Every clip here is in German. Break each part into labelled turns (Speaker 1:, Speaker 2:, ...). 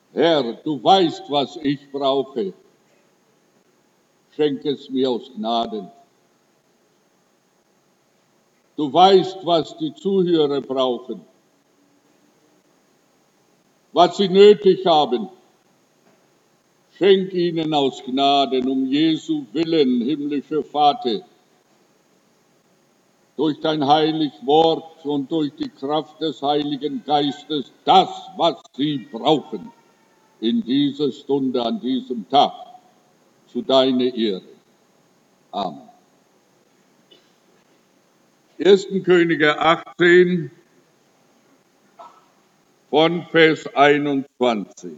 Speaker 1: Herr, du weißt, was ich brauche. Schenk es mir aus Gnaden. Du weißt, was die Zuhörer brauchen, was sie nötig haben. Schenk ihnen aus Gnaden um Jesu Willen, himmlischer Vater, durch dein heilig Wort und durch die Kraft des Heiligen Geistes das, was sie brauchen, in dieser Stunde, an diesem Tag, zu deiner Ehre. Amen. 1. Könige 18 von Vers 21.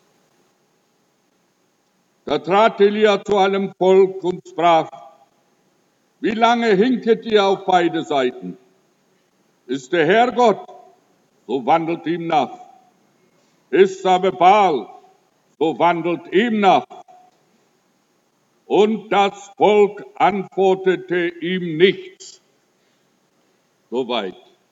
Speaker 1: Da trat Elia zu allem Volk und sprach: Wie lange hinket ihr auf beide Seiten? Ist der Herr Gott, so wandelt ihm nach. Ist aber Baal, so wandelt ihm nach. Und das Volk antwortete ihm nichts. Soweit.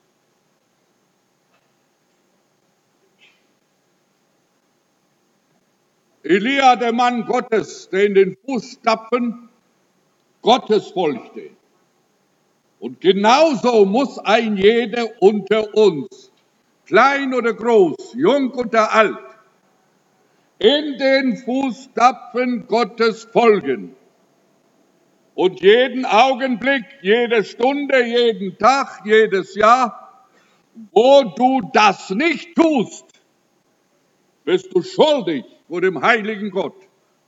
Speaker 1: Elia, der Mann Gottes, der in den Fußstapfen Gottes folgte. Und genauso muss ein jeder unter uns, klein oder groß, jung oder alt, in den Fußstapfen Gottes folgen. Und jeden Augenblick, jede Stunde, jeden Tag, jedes Jahr, wo du das nicht tust, bist du schuldig vor dem heiligen Gott.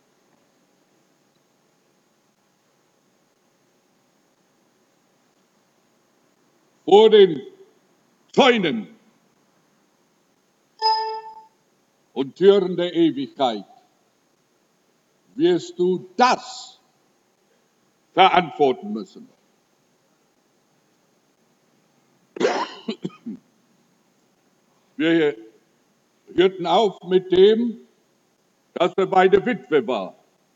Speaker 1: Vor den Zäunen und Türen der Ewigkeit wirst du das verantworten müssen. Wir hörten auf mit dem, dass er bei der Witwe war.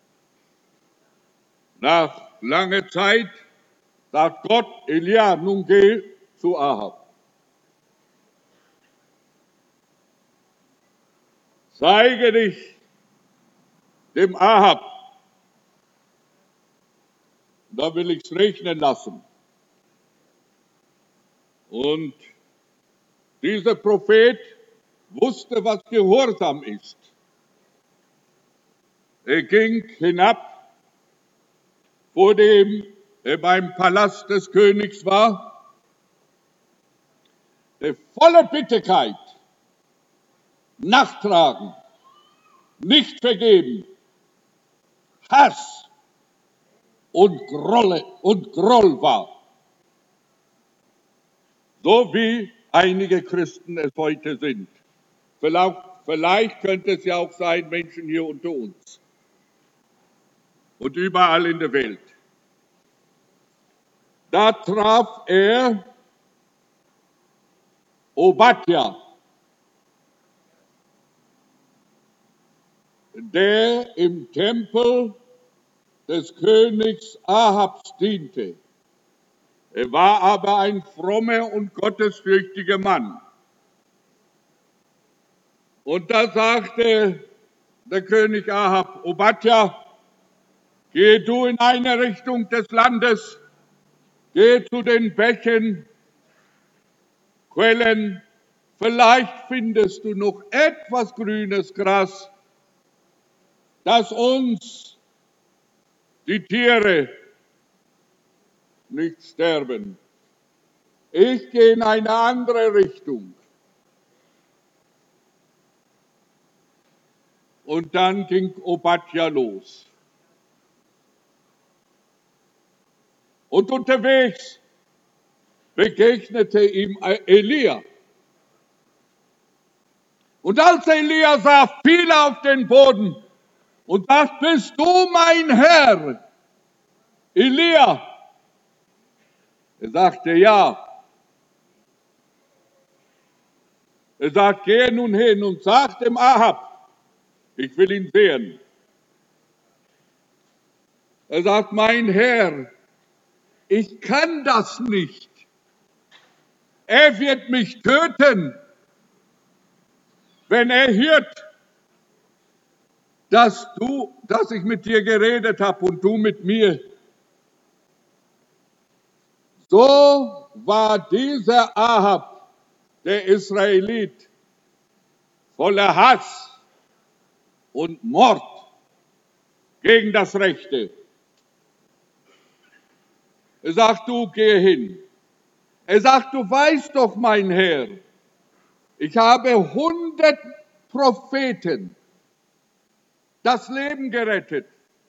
Speaker 1: Nach langer Zeit sagt Gott: Elia, nun geh zu Ahab. Zeige dich dem Ahab. Da will ich es regnen lassen. Und dieser Prophet wusste, was Gehorsam ist. Er ging hinab, vor dem er beim Palast des Königs war, der volle Bitterkeit, Nachtragen, nicht vergeben, Hass und Groll war. So wie einige Christen es heute sind. Vielleicht könnte es ja auch sein, Menschen hier unter uns und überall in der Welt. Da traf er Obadja, der im Tempel des Königs Ahabs diente. Er war aber ein frommer und gottesfürchtiger Mann. Und da sagte der König Ahab: Obadja, geh du in eine Richtung des Landes, geh zu den Bächen, Quellen, vielleicht findest du noch etwas grünes Gras, das uns die Tiere nicht sterben. Ich gehe in eine andere Richtung. Und dann ging Obadja los. Und unterwegs begegnete ihm Elia. Und als Elia sah, fiel er auf den Boden und sagt: Bist du mein Herr, Elia? Er sagte: Ja. Er sagt: Gehe nun hin und sag dem Ahab, ich will ihn sehen. Er sagt: Mein Herr, ich kann das nicht. Er wird mich töten, wenn er hört, dass ich mit dir geredet habe und du mit mir. So war dieser Ahab, der Israelit, voller Hass und Mord gegen das Rechte. Er sagt, du geh hin. Er sagt, du weißt doch, mein Herr, ich habe 100 Propheten das Leben gerettet.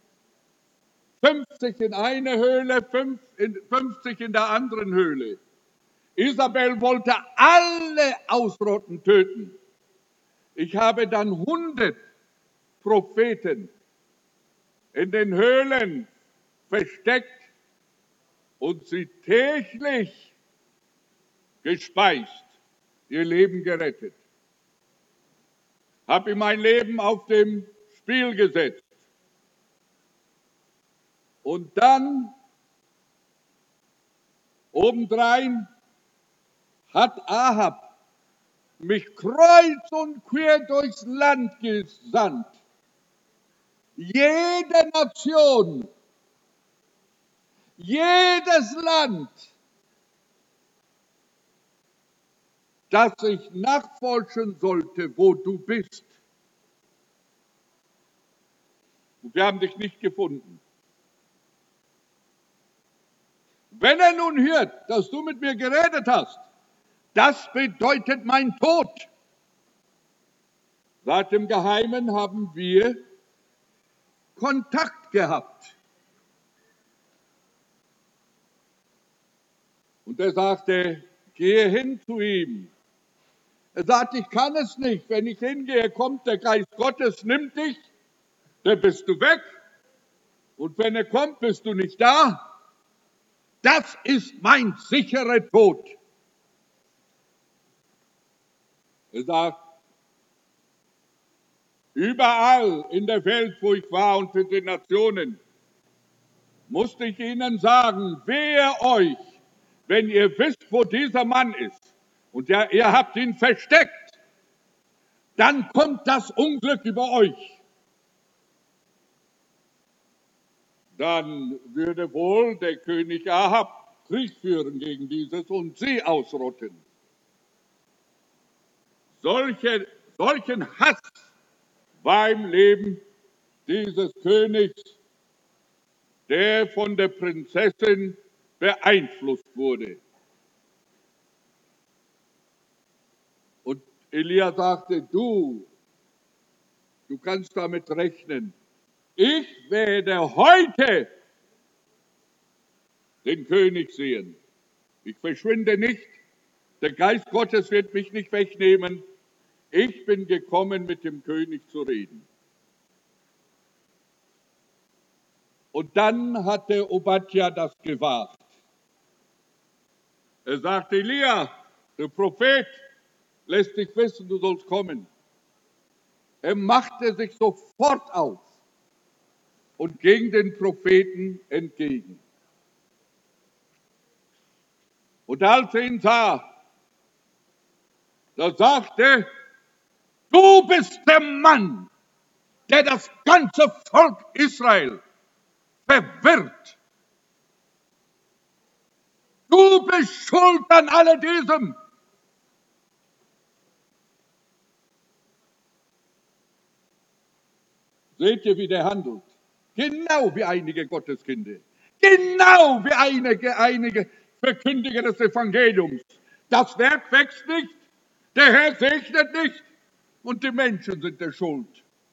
Speaker 1: 50 in eine Höhle, 50 in der anderen Höhle. Isabel wollte alle ausrotten, töten. Ich habe dann 100 Propheten in den Höhlen versteckt und sie täglich gespeist, ihr Leben gerettet. Habe ihm mein Leben auf dem Spiel gesetzt. Und dann obendrein hat Ahab mich kreuz und quer durchs Land gesandt. Jede Nation, jedes Land, das ich nachforschen sollte, wo du bist. Und wir haben dich nicht gefunden. Wenn er nun hört, dass du mit mir geredet hast, das bedeutet mein Tod. Seit dem Geheimen haben wir Kontakt gehabt. Und er sagte, gehe hin zu ihm. Er sagt, ich kann es nicht. Wenn ich hingehe, kommt der Geist Gottes, nimmt dich, dann bist du weg. Und wenn er kommt, bist du nicht da. Das ist mein sicherer Tod. Er sagt, überall in der Welt, wo ich war und in den Nationen, musste ich ihnen sagen, wehe euch, wenn ihr wisst, wo dieser Mann ist und ihr habt ihn versteckt, dann kommt das Unglück über euch. Dann würde wohl der König Ahab Krieg führen gegen dieses und sie ausrotten. Solchen Hass war im Leben dieses Königs, der von der Prinzessin beeinflusst wurde. Und Elia sagte, du kannst damit rechnen. Ich werde heute den König sehen. Ich verschwinde nicht. Der Geist Gottes wird mich nicht wegnehmen. Ich bin gekommen, mit dem König zu reden. Und dann hatte Obadja das gewagt. Er sagte, Elia, der Prophet lässt dich wissen, du sollst kommen. Er machte sich sofort auf und ging den Propheten entgegen. Und als er ihn sah, da sagte, du bist der Mann, der das ganze Volk Israel verwirrt. Du bist schuld an alledem. Seht ihr, wie der handelt? Genau wie einige Gotteskinder. Genau wie einige Verkündiger des Evangeliums. Das Werk wächst nicht, der Herr segnet nicht und die Menschen sind der Schuld.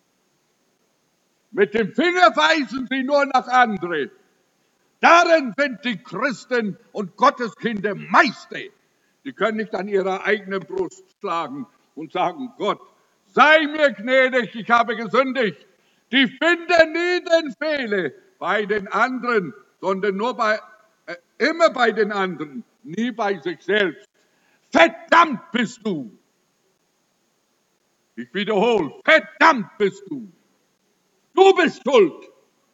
Speaker 1: Mit dem Finger weisen sie nur nach andere. Darin sind die Christen und Gotteskinder Meister. Die können nicht an ihrer eigenen Brust schlagen und sagen, Gott, sei mir gnädig, ich habe gesündigt. Die finden nie den Fehler bei den anderen, sondern immer bei den anderen, nie bei sich selbst. Verdammt bist du! Ich wiederhole, verdammt bist du! Du bist schuld!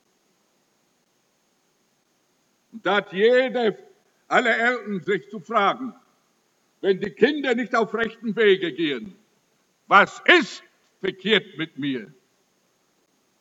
Speaker 1: Und da hat alle Eltern sich zu fragen, wenn die Kinder nicht auf rechten Wege gehen, was ist verkehrt mit mir?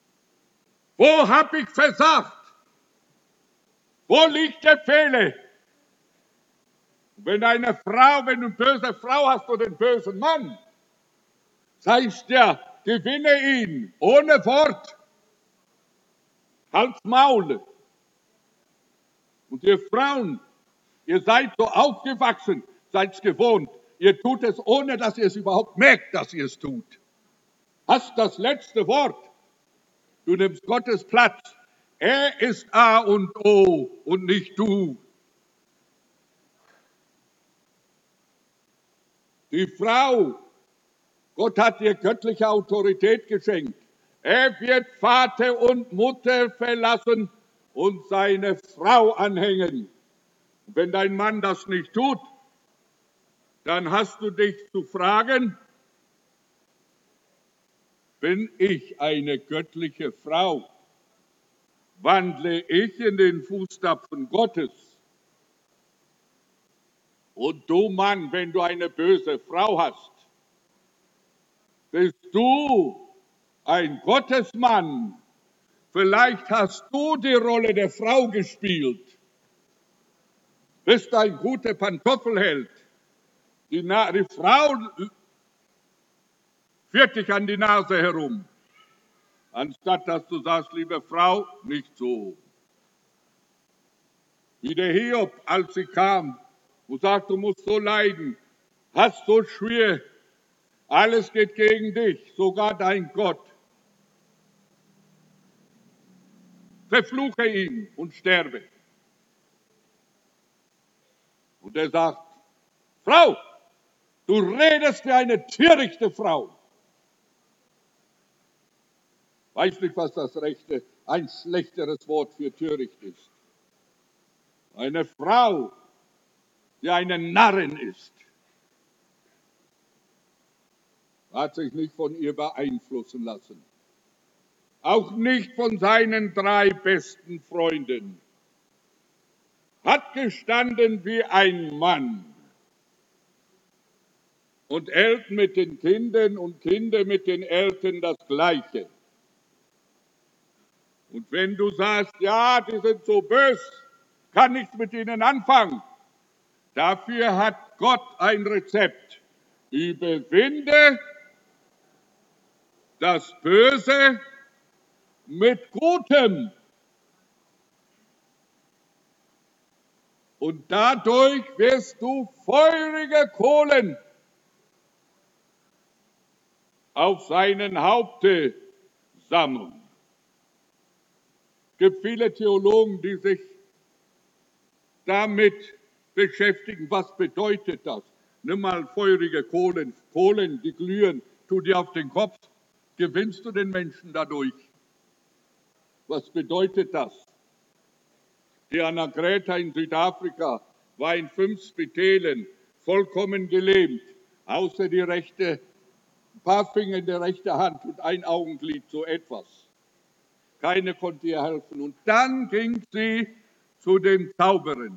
Speaker 1: Wo habe ich versagt? Wo liegt der Fehler? Wenn du eine böse Frau hast oder einen bösen Mann, sagst du, gewinne ihn ohne Wort. Halt's Maul. Und ihr Frauen, ihr seid so aufgewachsen, seid gewohnt. Ihr tut es, ohne dass ihr es überhaupt merkt, dass ihr es tut. Hast das letzte Wort. Du nimmst Gottes Platz. Er ist A und O und nicht du. Die Frau, Gott hat ihr göttliche Autorität geschenkt. Er wird Vater und Mutter verlassen und seine Frau anhängen. Wenn dein Mann das nicht tut, dann hast du dich zu fragen, bin ich eine göttliche Frau? Wandle ich in den Fußstapfen Gottes? Und du Mann, wenn du eine böse Frau hast, bist du ein Gottesmann. Vielleicht hast du die Rolle der Frau gespielt. Bist ein guter Pantoffelheld. Die Frau führt dich an die Nase herum. Anstatt dass du sagst, liebe Frau, nicht so. Wie der Hiob, als sie kam und sagt, du musst so leiden, hast so schwer, alles geht gegen dich, sogar dein Gott. Verfluche ihn und sterbe. Und er sagt, Frau, du redest wie eine törichte Frau. Weiß nicht, was das Rechte, ein schlechteres Wort für töricht ist. Eine Frau, die eine Narrin ist, hat sich nicht von ihr beeinflussen lassen. Auch nicht von seinen 3 besten Freunden. Hat gestanden wie ein Mann. Und Eltern mit den Kindern und Kinder mit den Eltern das Gleiche. Und wenn du sagst, ja, die sind so böse, kann nichts mit ihnen anfangen. Dafür hat Gott ein Rezept. Überwinde das Böse mit Gutem. Und dadurch wirst du feurige Kohlen auf seinen Haupte sammeln. Es gibt viele Theologen, die sich damit beschäftigen. Was bedeutet das? Nimm mal feurige Kohlen, die glühen, tu dir auf den Kopf. Gewinnst du den Menschen dadurch? Was bedeutet das? Die Anagreta in Südafrika war in 5 Spitälern vollkommen gelähmt, außer die rechte, ein paar Finger in der rechten Hand und ein Augenglied, so etwas. Keine konnte ihr helfen. Und dann ging sie zu den Zauberern.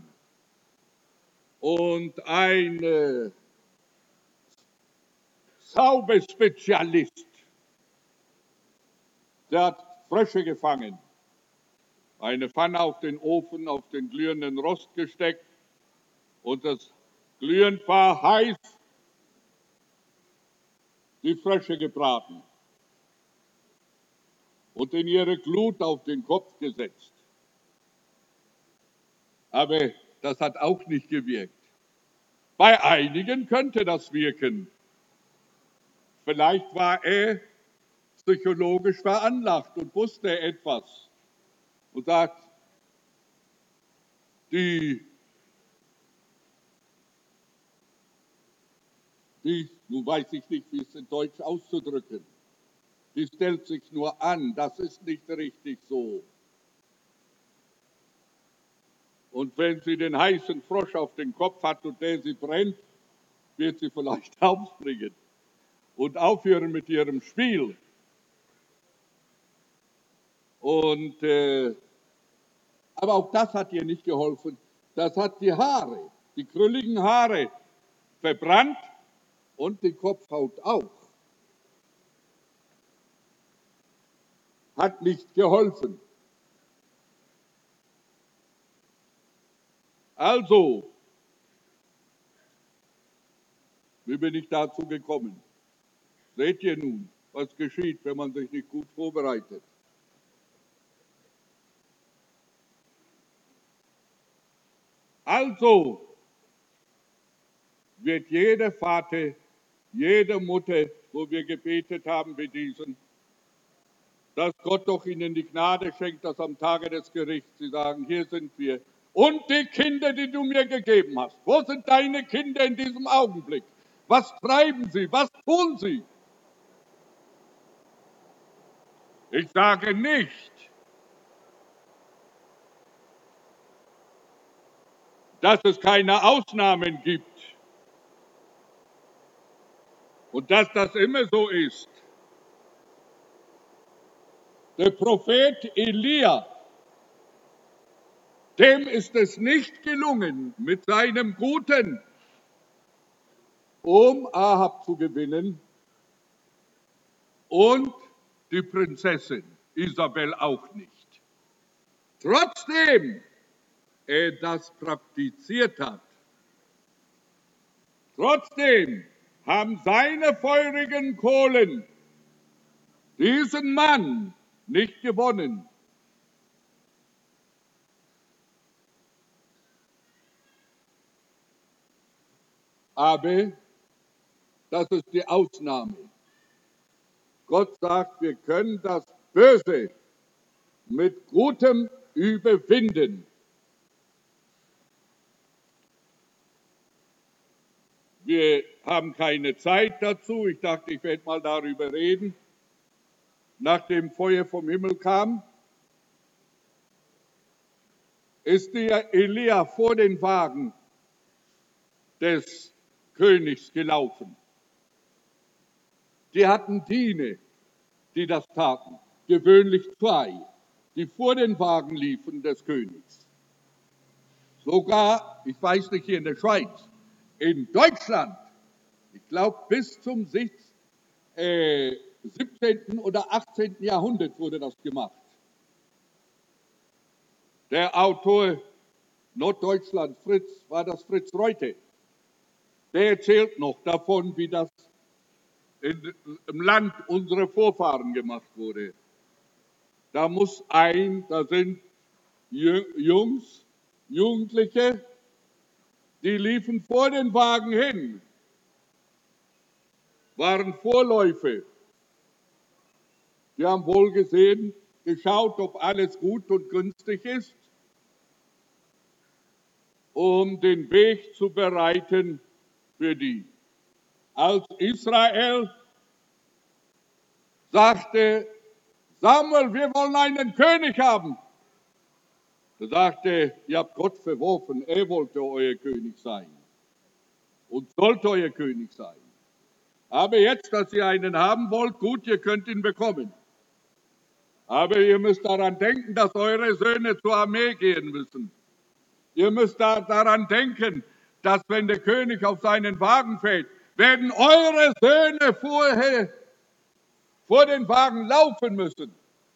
Speaker 1: Und ein Zauberspezialist, der hat Frösche gefangen, eine Pfanne auf den Ofen, auf den glühenden Rost gesteckt und das glühend war heiß, die Frösche gebraten und in ihre Glut auf den Kopf gesetzt. Aber das hat auch nicht gewirkt. Bei einigen könnte das wirken. Vielleicht war er psychologisch veranlagt und wusste etwas und sagt, nun weiß ich nicht, wie es in Deutsch auszudrücken, die stellt sich nur an, das ist nicht richtig so. Und wenn sie den heißen Frosch auf den Kopf hat und der sie brennt, wird sie vielleicht aufspringen und aufhören mit ihrem Spiel. Aber auch das hat ihr nicht geholfen. Das hat die Haare, die krülligen Haare verbrannt und die Kopfhaut auch. hat nicht geholfen. Also, wie bin ich dazu gekommen? Seht ihr nun, was geschieht, wenn man sich nicht gut vorbereitet? Also wird jeder Vater, jede Mutter, wo wir gebetet haben wie diesen, dass Gott doch ihnen die Gnade schenkt, dass am Tage des Gerichts sie sagen, hier sind wir. Und die Kinder, die du mir gegeben hast, wo sind deine Kinder in diesem Augenblick? Was treiben sie? Was tun sie? Ich sage nicht, dass es keine Ausnahmen gibt und dass das immer so ist. Der Prophet Elia, dem ist es nicht gelungen, mit seinem Guten, um Ahab zu gewinnen, und die Prinzessin Isabel auch nicht. Trotzdem er das praktiziert hat, trotzdem haben seine feurigen Kohlen diesen Mann nicht gewonnen. Aber das ist die Ausnahme. Gott sagt, wir können das Böse mit Gutem überwinden. Wir haben keine Zeit dazu. Ich dachte, ich werde mal darüber reden. Nachdem Feuer vom Himmel kam, ist der Elia vor den Wagen des Königs gelaufen. Die hatten Diener, die das taten, gewöhnlich 2, die vor den Wagen liefen des Königs. Sogar, ich weiß nicht, hier in der Schweiz, in Deutschland, ich glaube bis zum 17. oder 18. Jahrhundert wurde das gemacht. Der Autor Norddeutschland, war das Fritz Reuter. Der erzählt noch davon, wie das im Land unserer Vorfahren gemacht wurde. Da sind Jugendliche, die liefen vor den Wagen hin, waren Vorläufer. Die haben wohl geschaut, ob alles gut und günstig ist, um den Weg zu bereiten für die. Als Israel sagte, Samuel, wir wollen einen König haben. Da sagte, ihr habt Gott verworfen, er wollte euer König sein und sollte euer König sein. Aber jetzt, dass ihr einen haben wollt, gut, ihr könnt ihn bekommen. Aber ihr müsst daran denken, dass eure Söhne zur Armee gehen müssen. Ihr müsst daran denken, dass wenn der König auf seinen Wagen fährt, werden eure Söhne vorher vor den Wagen laufen müssen.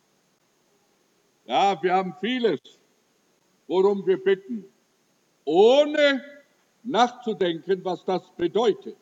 Speaker 1: Ja, wir haben vieles, worum wir bitten, ohne nachzudenken, was das bedeutet.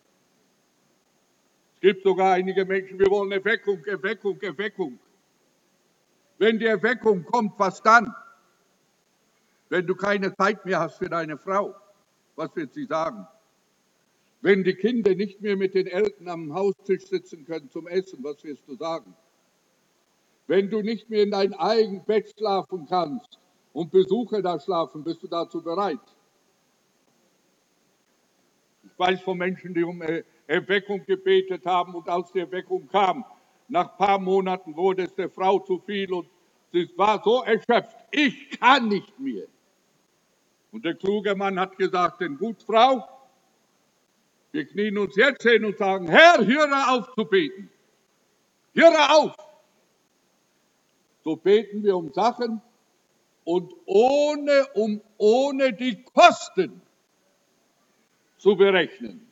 Speaker 1: Es gibt sogar einige Menschen, wir wollen Erweckung, Erweckung, Erweckung. Wenn die Erweckung kommt, was dann? Wenn du keine Zeit mehr hast für deine Frau, was wird sie sagen? Wenn die Kinder nicht mehr mit den Eltern am Haustisch sitzen können zum Essen, was wirst du sagen? Wenn du nicht mehr in dein eigenes Bett schlafen kannst und Besucher da schlafen, bist du dazu bereit? Ich weiß von Menschen, die um Erweckung gebetet haben und als die Erweckung kam, nach ein paar Monaten wurde es der Frau zu viel und sie war so erschöpft, ich kann nicht mehr. Und der kluge Mann hat gesagt, denn gut, Frau, wir knien uns jetzt hin und sagen, Herr, höre auf zu beten. Höre auf. So beten wir um Sachen und ohne die Kosten zu berechnen.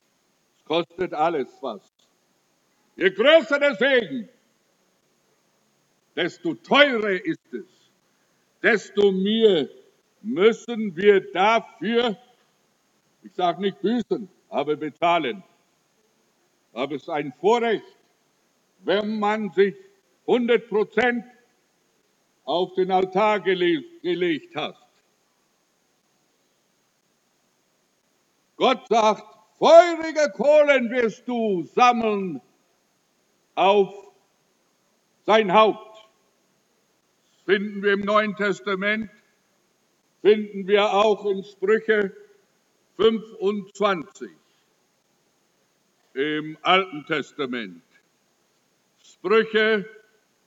Speaker 1: Es kostet alles was. Je größer der Segen, desto teurer ist es, desto mehr müssen wir dafür, ich sage nicht büßen, aber bezahlen. Aber es ist ein Vorrecht, wenn man sich 100% auf den Altar gelegt hat. Gott sagt, feurige Kohlen wirst du sammeln auf sein Haupt. Das finden wir im Neuen Testament, finden wir auch in Sprüche 25 im Alten Testament. Sprüche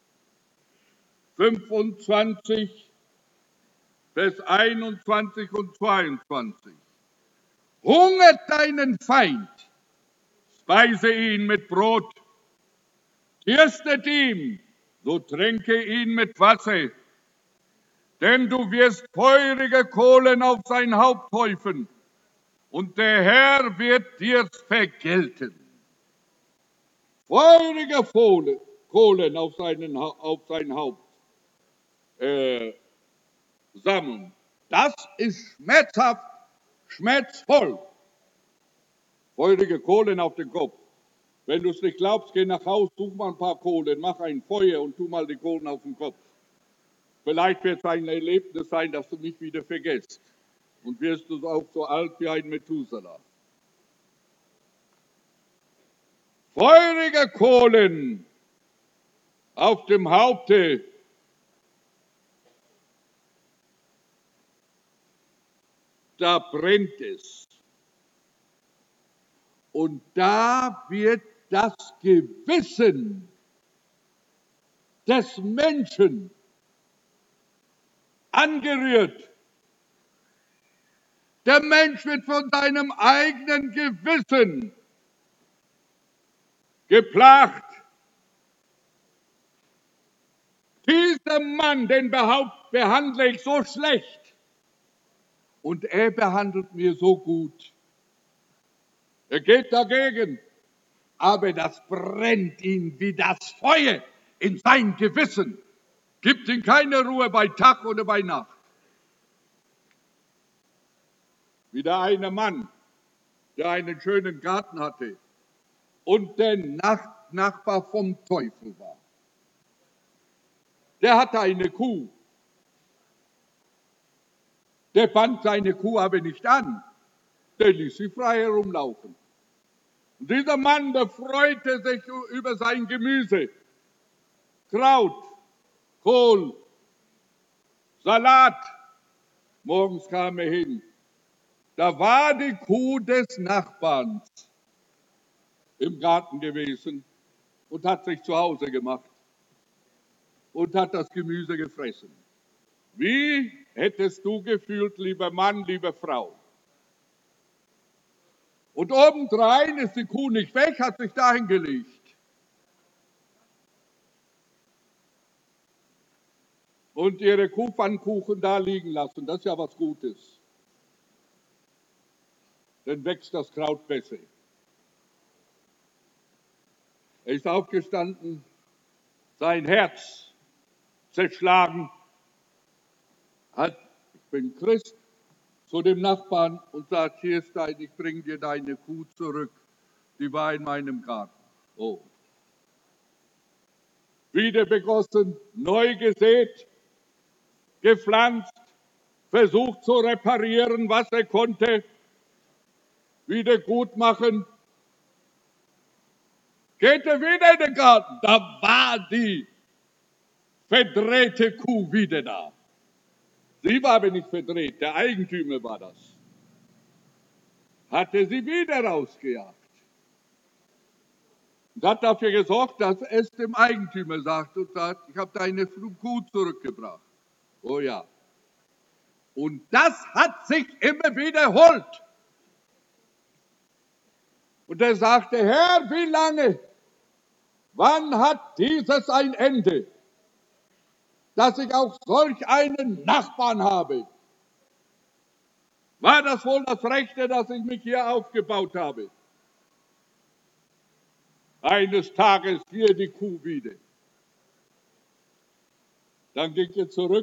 Speaker 1: 25, Vers 21 und 22. Hungert deinen Feind, speise ihn mit Brot, dürstet ihm, so trinke ihn mit Wasser, denn du wirst feurige Kohlen auf sein Haupt häufen, und der Herr wird dir's vergelten. Feurige Kohlen auf sein Haupt sammeln. Das ist schmerzhaft, schmerzvoll. Feurige Kohlen auf den Kopf. Wenn du es nicht glaubst, geh nach Hause, such mal ein paar Kohlen, mach ein Feuer und tu mal die Kohlen auf den Kopf. Vielleicht wird es ein Erlebnis sein, dass du mich wieder vergisst. Und wirst du auch so alt wie ein Methuselah. Feurige Kohlen auf dem Haupte. Da brennt es. Und da wird das Gewissen des Menschen angerührt. Der Mensch wird von seinem eigenen Gewissen geplagt. Dieser Mann, den behandle ich so schlecht und er behandelt mir so gut. Er geht dagegen, aber das brennt ihn wie das Feuer in sein Gewissen. Gibt ihm keine Ruhe bei Tag oder bei Nacht. Wie der eine Mann, der einen schönen Garten hatte und der Nachbar vom Teufel war. Der hatte eine Kuh. Der band seine Kuh aber nicht an. Der ließ sie frei herumlaufen. Und dieser Mann, der freute sich über sein Gemüse. Kraut, Kohl, Salat. Morgens kam er hin. Da war die Kuh des Nachbarns im Garten gewesen und hat sich zu Hause gemacht und hat das Gemüse gefressen. Wie hättest du gefühlt, lieber Mann, liebe Frau? Und obendrein ist die Kuh nicht weg, hat sich dahin gelegt. Und ihre Kuhpfannkuchen da liegen lassen, das ist ja was Gutes. Dann wächst das Kraut besser. Er ist aufgestanden, sein Herz zerschlagen, ich bin Christ, zu dem Nachbarn und sagt, hier ist ich bringe dir deine Kuh zurück, die war in meinem Garten. Oh. Wieder begossen, neu gesät, gepflanzt, versucht zu reparieren, was er konnte, wieder gut machen. Geht er wieder in den Garten, da war die verdrehte Kuh wieder da. Sie war aber nicht verdreht, der Eigentümer war das. Hatte sie wieder rausgejagt. Und hat dafür gesorgt, dass es dem Eigentümer sagt und sagt, ich habe deine Kuh zurückgebracht. Oh ja. Und das hat sich immer wiederholt. Und er sagte, Herr, wie lange? Wann hat dieses ein Ende? Dass ich auch solch einen Nachbarn habe. War das wohl das Rechte, dass ich mich hier aufgebaut habe? Eines Tages hier die Kuh wieder. Dann ging er zurück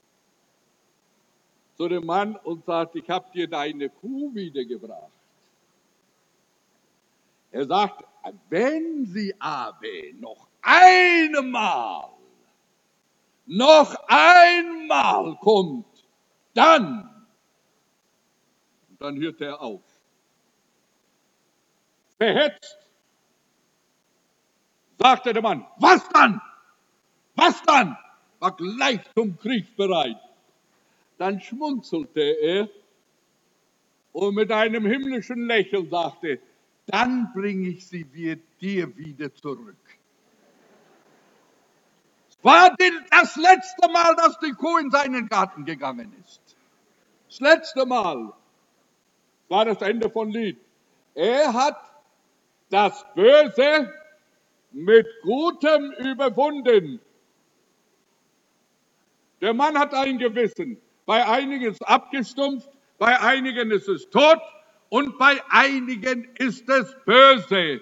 Speaker 1: zu dem Mann und sagte, ich habe dir deine Kuh wiedergebracht. Er sagt, wenn sie aber noch einmal kommt, dann hört er auf. Verhetzt, sagte der Mann, was dann? Was dann? War gleich zum Krieg bereit. Dann schmunzelte er und mit einem himmlischen Lächeln sagte, dann bringe ich sie dir wieder zurück. Es war das letzte Mal, dass die Kuh in seinen Garten gegangen ist. Das letzte Mal war das Ende von Lied. Er hat das Böse mit Gutem überwunden. Der Mann hat ein Gewissen. Bei einigen ist es abgestumpft, bei einigen ist es tot und bei einigen ist es böse.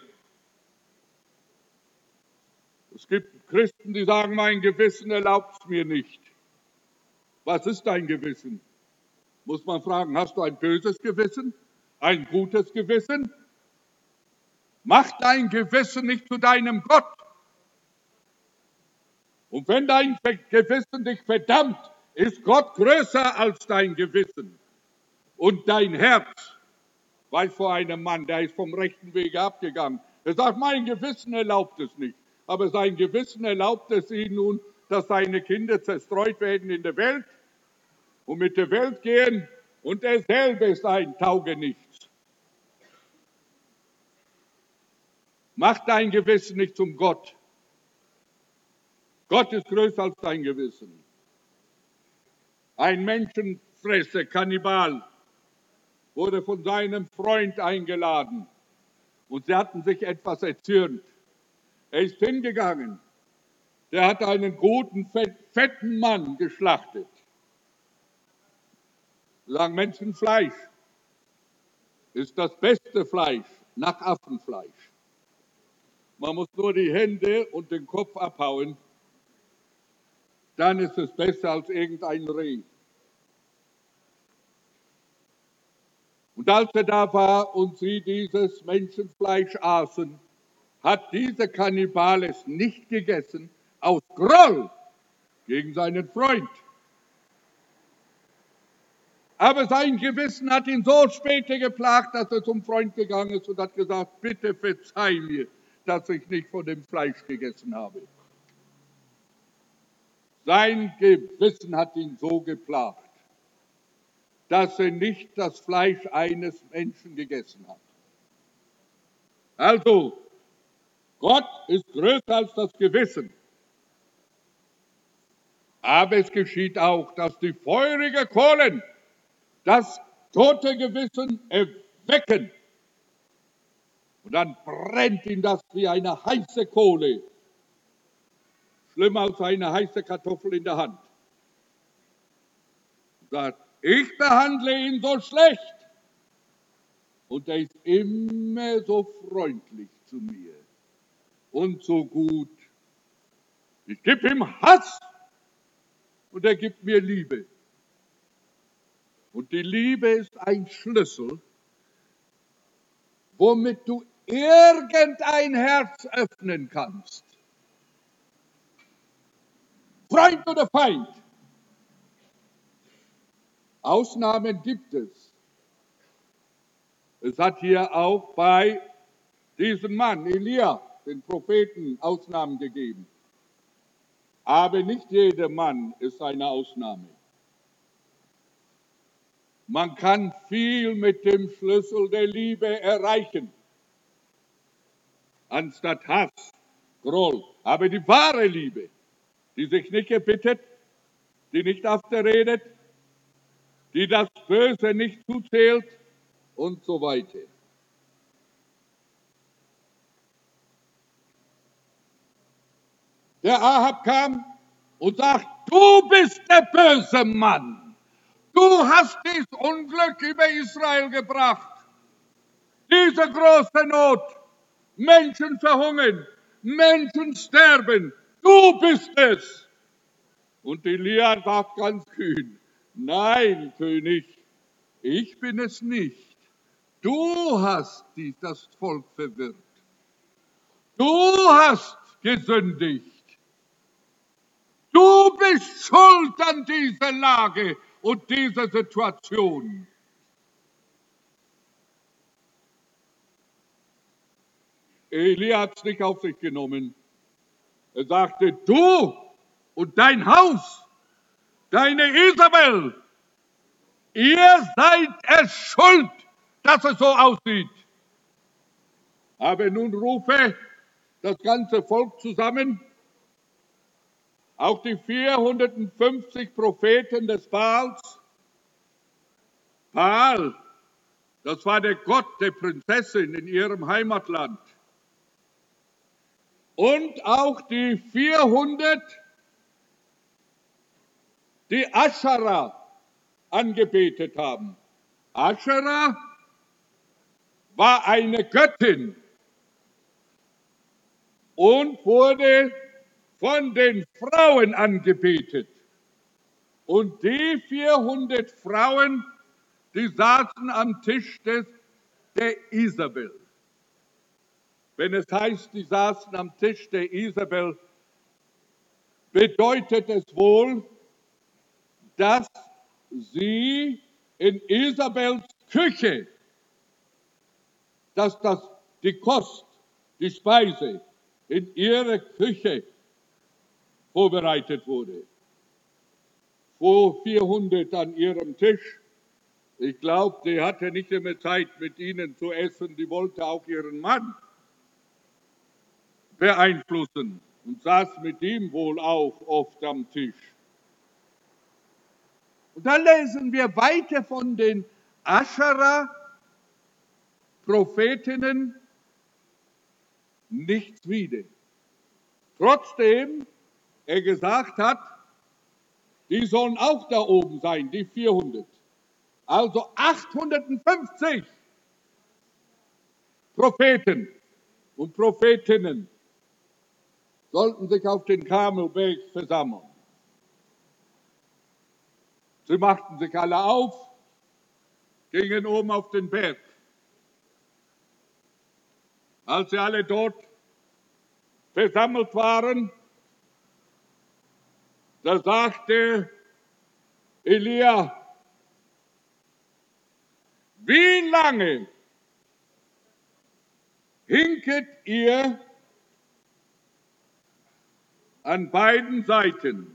Speaker 1: Es gibt Christen, die sagen, mein Gewissen erlaubt es mir nicht. Was ist dein Gewissen? Muss man fragen, hast du ein böses Gewissen? Ein gutes Gewissen? Mach dein Gewissen nicht zu deinem Gott. Und wenn dein Gewissen dich verdammt, ist Gott größer als dein Gewissen. Und dein Herz, weiß vor einem Mann, der ist vom rechten Wege abgegangen. Er sagt, mein Gewissen erlaubt es nicht. Aber sein Gewissen erlaubt es ihm nun, dass seine Kinder zerstreut werden in der Welt und mit der Welt gehen. Und er selber ist ein Taugenichts. Mach dein Gewissen nicht zum Gott. Gott ist größer als dein Gewissen. Ein Menschenfresser, Kannibal, wurde von seinem Freund eingeladen und sie hatten sich etwas erzürnt. Er ist hingegangen, der hat einen guten, fetten Mann geschlachtet. Sie sagen, Menschenfleisch ist das beste Fleisch nach Affenfleisch. Man muss nur die Hände und den Kopf abhauen, dann ist es besser als irgendein Reh. Und als er da war und sie dieses Menschenfleisch aßen, hat dieser Kannibal es nicht gegessen, aus Groll gegen seinen Freund. Aber sein Gewissen hat ihn so später geplagt, dass er zum Freund gegangen ist und hat gesagt, bitte verzeih mir, dass ich nicht von dem Fleisch gegessen habe. Sein Gewissen hat ihn so geplagt, dass er nicht das Fleisch eines Menschen gegessen hat. Also, Gott ist größer als das Gewissen. Aber es geschieht auch, dass die feurigen Kohlen das tote Gewissen erwecken. Und dann brennt ihm das wie eine heiße Kohle. Schlimmer als eine heiße Kartoffel in der Hand. Und sagt, ich behandle ihn so schlecht. Und er ist immer so freundlich zu mir und so gut. Ich gebe ihm Hass und er gibt mir Liebe. Und die Liebe ist ein Schlüssel, womit du irgendein Herz öffnen kannst. Freund oder Feind? Ausnahmen gibt es. Es hat hier auch bei diesem Mann, Elia, den Propheten, Ausnahmen gegeben. Aber nicht jeder Mann ist eine Ausnahme. Man kann viel mit dem Schlüssel der Liebe erreichen, anstatt Hass, Groll. Aber die wahre Liebe, die sich nicht erbittet, die nicht afterredet, die das Böse nicht zuzählt und so weiter. Der Ahab kam und sagt, du bist der böse Mann. Du hast dies Unglück über Israel gebracht. Diese große Not, Menschen verhungern, Menschen sterben. Du bist es. Und Elia sagt ganz kühn, nein, König, ich bin es nicht. Du hast das Volk verwirrt. Du hast gesündigt. Du bist schuld an dieser Lage und dieser Situation. Elia hat es nicht auf sich genommen. Er sagte, du und dein Haus, deine Isabel, ihr seid es schuld, dass es so aussieht. Aber nun rufe das ganze Volk zusammen, auch die 450 Propheten des Baals. Baal, das war der Gott der Prinzessin in ihrem Heimatland. Und auch die 400, die Aschera angebetet haben. Aschera war eine Göttin und wurde von den Frauen angebetet. Und die 400 Frauen, die saßen am Tisch der Isabel. Wenn es heißt, die saßen am Tisch der Isabel, bedeutet es wohl, dass sie in Isabels Küche, dass die Kost, die Speise in ihrer Küche vorbereitet wurde. Vor 400 an ihrem Tisch. Ich glaube, die hatte nicht immer Zeit, mit ihnen zu essen. Die wollte auch ihren Mann beeinflussen und saß mit ihm wohl auch oft am Tisch. Und dann lesen wir weiter von den Aschera-Prophetinnen nichts wieder. Trotzdem er gesagt hat, die sollen auch da oben sein, die 400. Also 850 Propheten und Prophetinnen sollten sich auf den Karmelberg versammeln. Sie machten sich alle auf, gingen oben auf den Berg. Als sie alle dort versammelt waren, da sagte Elia, wie lange hinket ihr an beiden Seiten?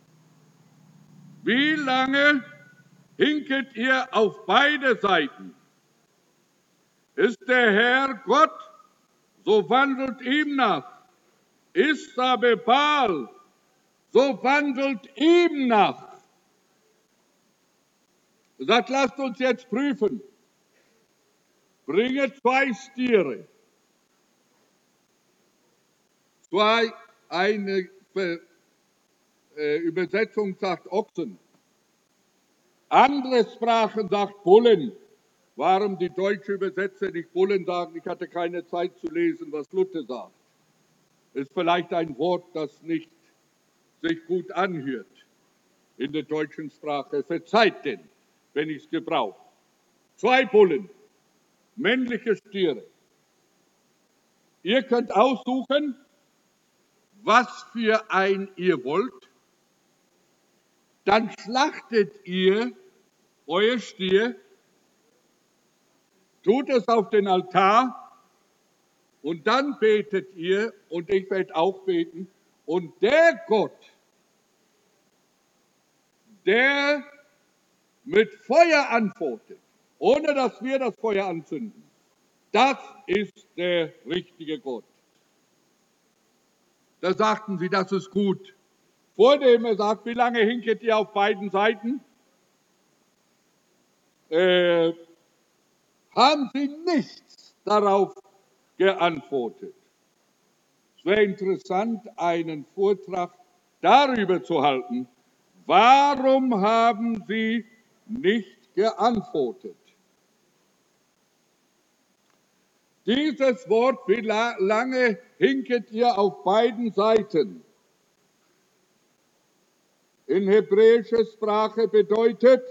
Speaker 1: Wie lange hinket ihr auf beide Seiten? Ist der Herr Gott, so wandelt ihm nach. Ist aber Baal, so wandelt ihm nach. Er sagt, lasst uns jetzt prüfen. Bringe 2 Stiere. Eine Übersetzung sagt Ochsen. Andere Sprachen sagt Bullen. Warum die deutsche Übersetzer nicht Bullen sagen, ich hatte keine Zeit zu lesen, was Luther sagt. Ist vielleicht ein Wort, das nicht sich gut anhört in der deutschen Sprache. Verzeiht denn, wenn ich es gebrauche. 2 Bullen, männliche Stiere. Ihr könnt aussuchen, was für ein ihr wollt. Dann schlachtet ihr euer Stier, tut es auf den Altar und dann betet ihr, und ich werde auch beten, und der Gott, der mit Feuer antwortet, ohne dass wir das Feuer anzünden, das ist der richtige Gott. Da sagten sie, das ist gut. Vor dem er sagt, wie lange hinket ihr auf beiden Seiten, haben sie nichts darauf geantwortet. Es wäre interessant, einen Vortrag darüber zu halten, warum haben sie nicht geantwortet. Dieses Wort, wie lange hinket ihr auf beiden Seiten, in hebräischer Sprache bedeutet,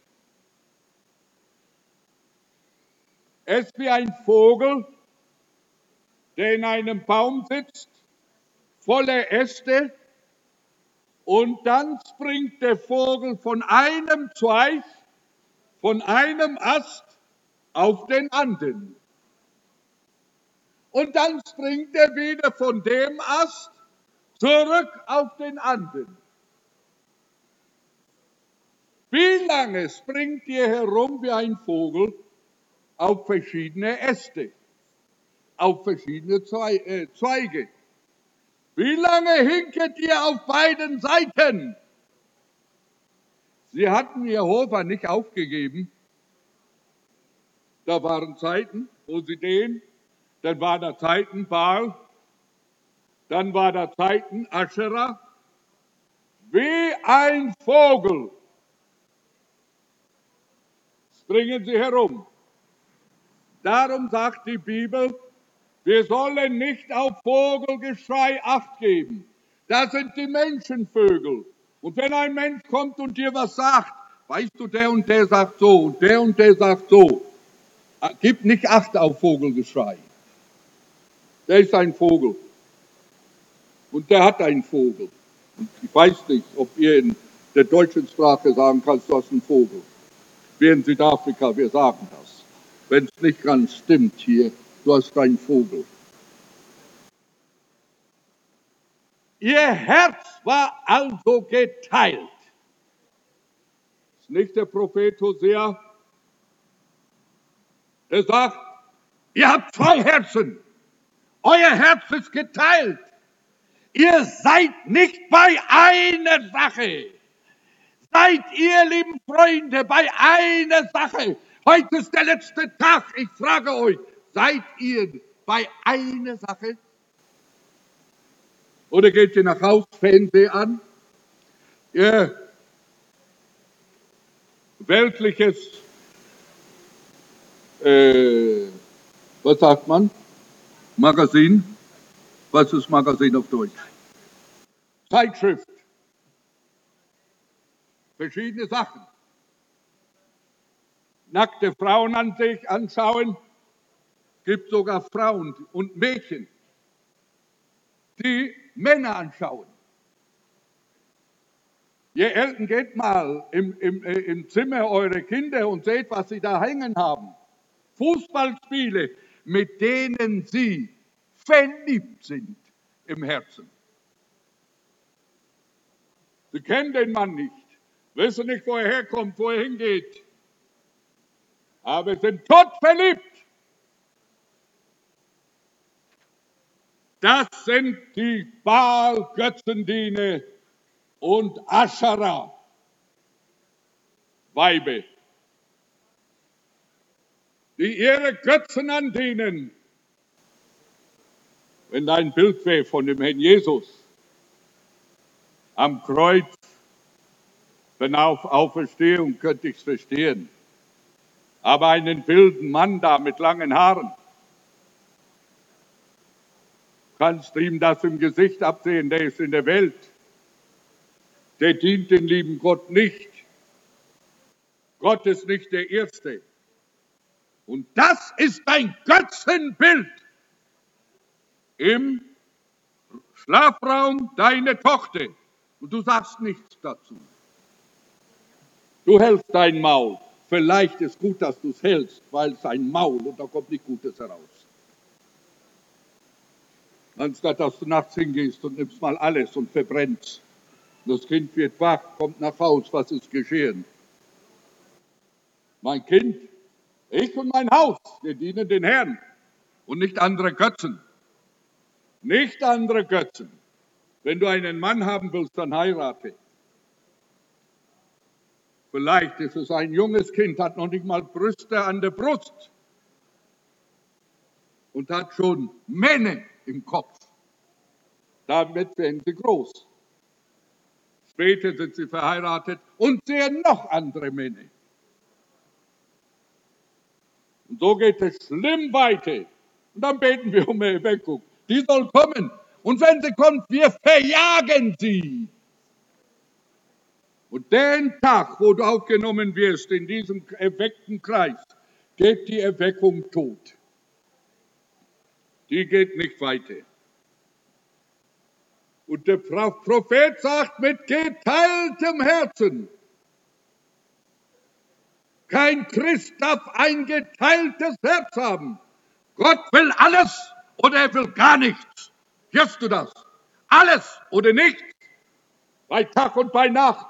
Speaker 1: es ist wie ein Vogel, der in einem Baum sitzt, voller Äste, und dann springt der Vogel von einem Zweig, von einem Ast auf den anderen. Und dann springt er wieder von dem Ast zurück auf den anderen. Wie lange springt ihr herum wie ein Vogel auf verschiedene Äste, auf verschiedene Zweige? Wie lange hinket ihr auf beiden Seiten? Sie hatten Jehova nicht aufgegeben. Da waren Zeiten, wo sie den, dann war da Zeiten Baal, dann war da Zeiten Aschera. Wie ein Vogel springen sie herum. Darum sagt die Bibel, wir sollen nicht auf Vogelgeschrei Acht geben. Das sind die Menschenvögel. Und wenn ein Mensch kommt und dir was sagt, weißt du, der und der sagt so und der sagt so. Gib nicht Acht auf Vogelgeschrei. Der ist ein Vogel. Und der hat einen Vogel. Und ich weiß nicht, ob ihr in der deutschen Sprache sagen kannst, du hast einen Vogel. Wir in Südafrika, wir sagen das. Wenn es nicht ganz stimmt hier, du hast einen Vogel. Ihr Herz war also geteilt. Ist nicht der Prophet Hosea, der sagt, ihr habt zwei Herzen. Euer Herz ist geteilt. Ihr seid nicht bei einer Sache. Seid ihr, lieben Freunde, bei einer Sache. Heute ist der letzte Tag. Ich frage euch, seid ihr bei einer Sache? Oder geht ihr nach Hause, Fernseher an? Ihr weltliches, was sagt man? Magazin? Was ist Magazin auf Deutsch? Zeitschrift. Verschiedene Sachen. Nackte Frauen anschauen. Es gibt sogar Frauen und Mädchen, die Männer anschauen. Ihr Eltern geht mal im Zimmer eurer Kinder und seht, was sie da hängen haben. Fußballspiele, mit denen sie verliebt sind im Herzen. Sie kennen den Mann nicht, wissen nicht, wo er herkommt, wo er hingeht, aber sind todverliebt. Das sind die Baal-Götzendiener und Aschera-Weibe, die ihre Götzen andienen. Wenn ein Bild wäre von dem Herrn Jesus am Kreuz, wenn Auferstehung, könnte ich es verstehen. Aber einen wilden Mann da mit langen Haaren, kannst du ihm das im Gesicht absehen, der ist in der Welt. Der dient den lieben Gott nicht. Gott ist nicht der Erste. Und das ist ein Götzenbild im Schlafraum deiner Tochter. Und du sagst nichts dazu. Du hältst dein Maul. Vielleicht ist gut, dass du es hältst, weil es ein Maul und da kommt nichts Gutes heraus. Anstatt dass du nachts hingehst und nimmst mal alles und verbrennst. Das Kind wird wach, kommt nach Haus, was ist geschehen? Mein Kind, ich und mein Haus, wir dienen den Herrn und nicht andere Götzen. Nicht andere Götzen. Wenn du einen Mann haben willst, dann heirate. Vielleicht ist es ein junges Kind, hat noch nicht mal Brüste an der Brust und hat schon Männer im Kopf. Damit werden sie groß. Später sind sie verheiratet und sehen noch andere Männer. Und so geht es schlimm weiter. Und dann beten wir um Erweckung. Die soll kommen. Und wenn sie kommt, wir verjagen sie. Und den Tag, wo du aufgenommen wirst in diesem erweckten Kreis, geht die Erweckung tot. Die geht nicht weiter. Und der Prophet sagt mit geteiltem Herzen, kein Christ darf ein geteiltes Herz haben. Gott will alles oder er will gar nichts. Hörst du das? Alles oder nichts. Bei Tag und bei Nacht.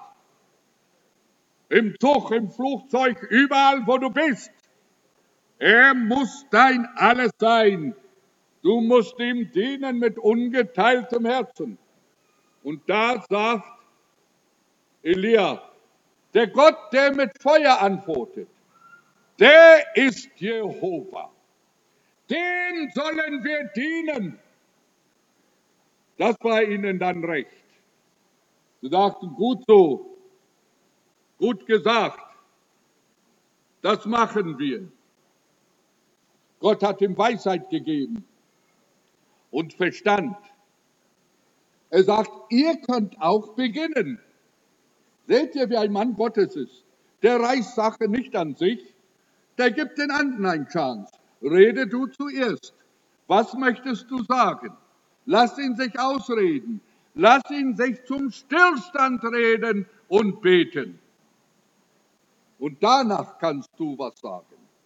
Speaker 1: Im Zug, im Flugzeug, überall, wo du bist. Er muss dein Alles sein. Du musst ihm dienen mit ungeteiltem Herzen. Und da sagt Elia, der Gott, der mit Feuer antwortet, der ist Jehova. Den sollen wir dienen. Das war ihnen dann recht. Sie sagten, gut so, gut gesagt, das machen wir. Gott hat ihm Weisheit gegeben und Verstand. Er sagt, ihr könnt auch beginnen. Seht ihr, wie ein Mann Gottes ist? Der reißt Sache nicht an sich, der gibt den anderen eine Chance. Rede du zuerst. Was möchtest du sagen? Lass ihn sich ausreden. Lass ihn sich zum Stillstand reden und beten. Und danach kannst du was sagen.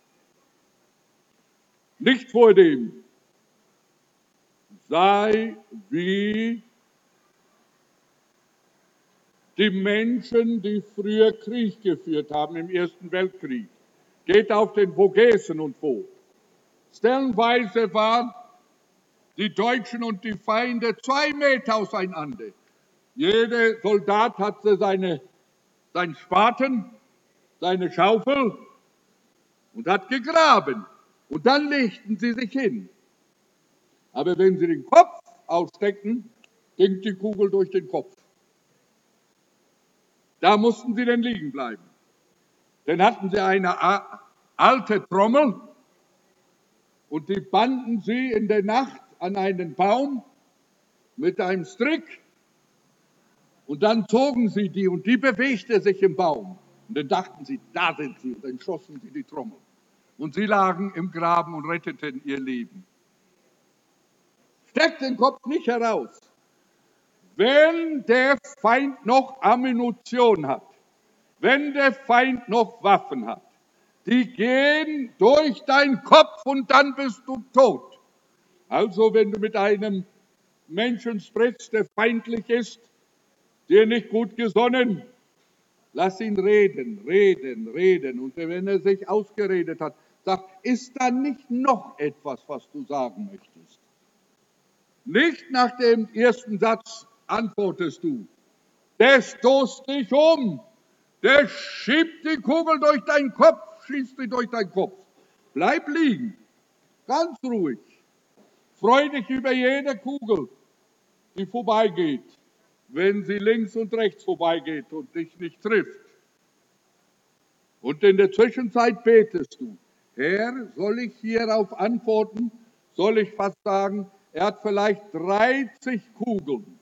Speaker 1: Nicht vor dem. Sei wie die Menschen, die früher Krieg geführt haben im Ersten Weltkrieg. Geht auf den Vogesen und wo. Stellenweise waren die Deutschen und die Feinde 2 Meter auseinander. Jeder Soldat hatte seinen Spaten, seine Schaufel und hat gegraben. Und dann legten sie sich hin. Aber wenn sie den Kopf aussteckten, ging die Kugel durch den Kopf. Da mussten sie dann liegen bleiben. Dann hatten sie eine alte Trommel und die banden sie in der Nacht an einen Baum mit einem Strick und dann zogen sie die und die bewegte sich im Baum. Und dann dachten sie, da sind sie und dann schossen sie die Trommel. Und sie lagen im Graben und retteten ihr Leben. Steckt den Kopf nicht heraus. Wenn der Feind noch Ammunition hat, wenn der Feind noch Waffen hat, die gehen durch deinen Kopf und dann bist du tot. Also wenn du mit einem Menschen sprichst, der feindlich ist, dir nicht gut gesonnen, lass ihn reden, reden, reden. Und wenn er sich ausgeredet hat, sag, ist da nicht noch etwas, was du sagen möchtest? Nicht nach dem ersten Satz antwortest du. Der stoßt dich um. Der schiebt die Kugel durch deinen Kopf, schießt sie durch deinen Kopf. Bleib liegen, ganz ruhig. Freu dich über jede Kugel, die vorbeigeht, wenn sie links und rechts vorbeigeht und dich nicht trifft. Und in der Zwischenzeit betest du. Herr, soll ich hierauf antworten? Soll ich fast sagen, er hat vielleicht 30 Kugeln,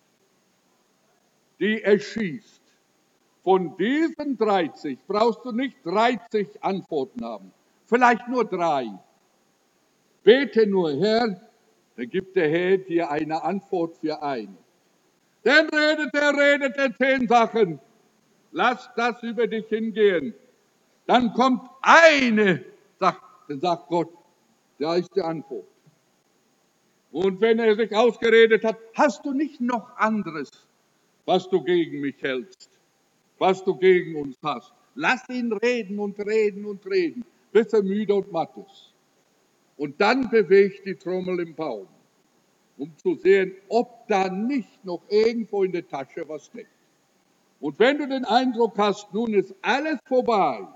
Speaker 1: die er schießt. Von diesen 30 brauchst du nicht 30 Antworten haben, vielleicht nur 3. Bete nur, Herr, dann gibt der Herr dir eine Antwort für eine. Dann redet er 10 Sachen. Lass das über dich hingehen. Dann kommt eine, dann sagt Gott, da ist die Antwort. Und wenn er sich ausgeredet hat, hast du nicht noch anderes, was du gegen mich hältst, was du gegen uns hast. Lass ihn reden und reden und reden, bis er müde und matt ist. Und dann bewegt die Trommel im Baum, um zu sehen, ob da nicht noch irgendwo in der Tasche was steckt. Und wenn du den Eindruck hast, nun ist alles vorbei,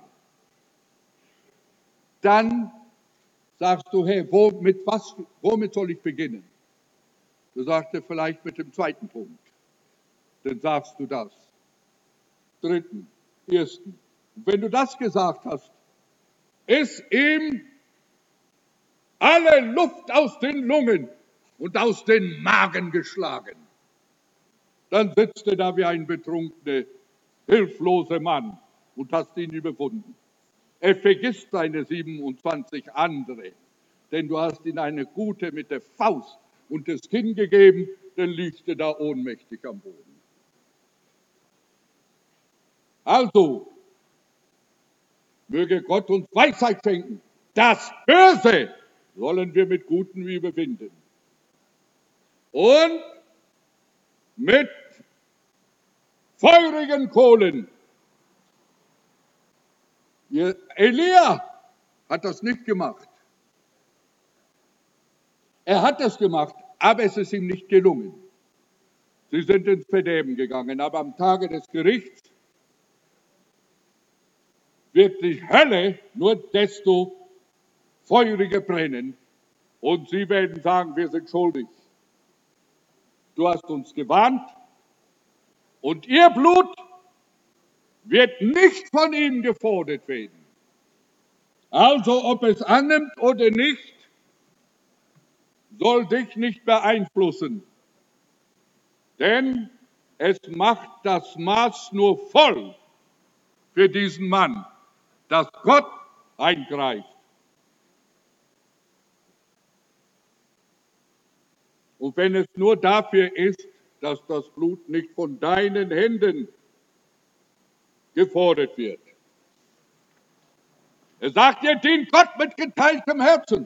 Speaker 1: dann sagst du, hey, womit soll ich beginnen? Du sagst dir vielleicht mit dem 2. Punkt. Dann sagst du das. 3., 1. Und wenn du das gesagt hast, ist ihm alle Luft aus den Lungen und aus den Magen geschlagen. Dann sitzt er da wie ein Betrunkener hilflose Mann, und hast ihn überwunden. Er vergisst seine 27 andere, denn du hast ihm eine gute mit der Faust und das Kinn gegeben, dann liegst du da ohnmächtig am Boden. Also, möge Gott uns Weisheit schenken. Das Böse sollen wir mit Gutem überwinden. Und mit feurigen Kohlen. Elia hat das nicht gemacht. Er hat das gemacht, aber es ist ihm nicht gelungen. Sie sind ins Verderben gegangen, aber am Tage des Gerichts wird die Hölle nur desto feuriger brennen und sie werden sagen, wir sind schuldig. Du hast uns gewarnt und ihr Blut wird nicht von ihm gefordert werden. Also ob es annimmt oder nicht, soll dich nicht beeinflussen, denn es macht das Maß nur voll für diesen Mann, dass Gott eingreift. Und wenn es nur dafür ist, dass das Blut nicht von deinen Händen gefordert wird. Er sagt, ihr dient Gott mit geteiltem Herzen.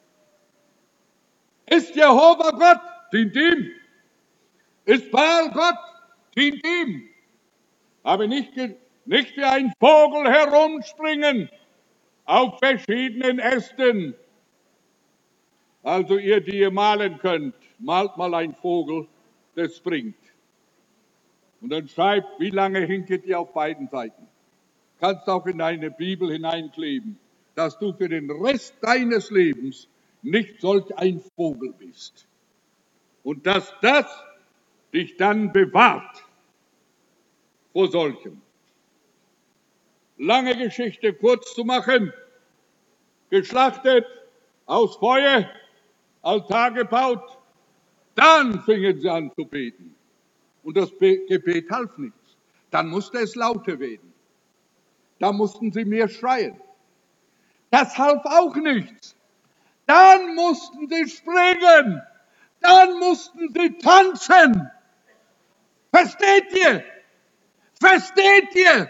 Speaker 1: Ist Jehova Gott, dient ihm. Ist Baal Gott, dient ihm. Aber nicht wie ein Vogel herumspringen auf verschiedenen Ästen. Also ihr, die ihr malen könnt, malt mal einen Vogel, der springt. Und dann schreibt, wie lange hinket ihr auf beiden Seiten. Kannst auch in deine Bibel hineinkleben, dass du für den Rest deines Lebens nicht solch ein Vogel bist. Und dass das dich dann bewahrt vor solchem. Lange Geschichte kurz zu machen, geschlachtet, aus Feuer, Altar gebaut, dann fingen sie an zu beten. Und das Gebet half nichts. Dann musste es lauter werden. Da mussten sie mehr schreien. Das half auch nichts. Dann mussten sie springen. Dann mussten sie tanzen. Versteht ihr? Versteht ihr?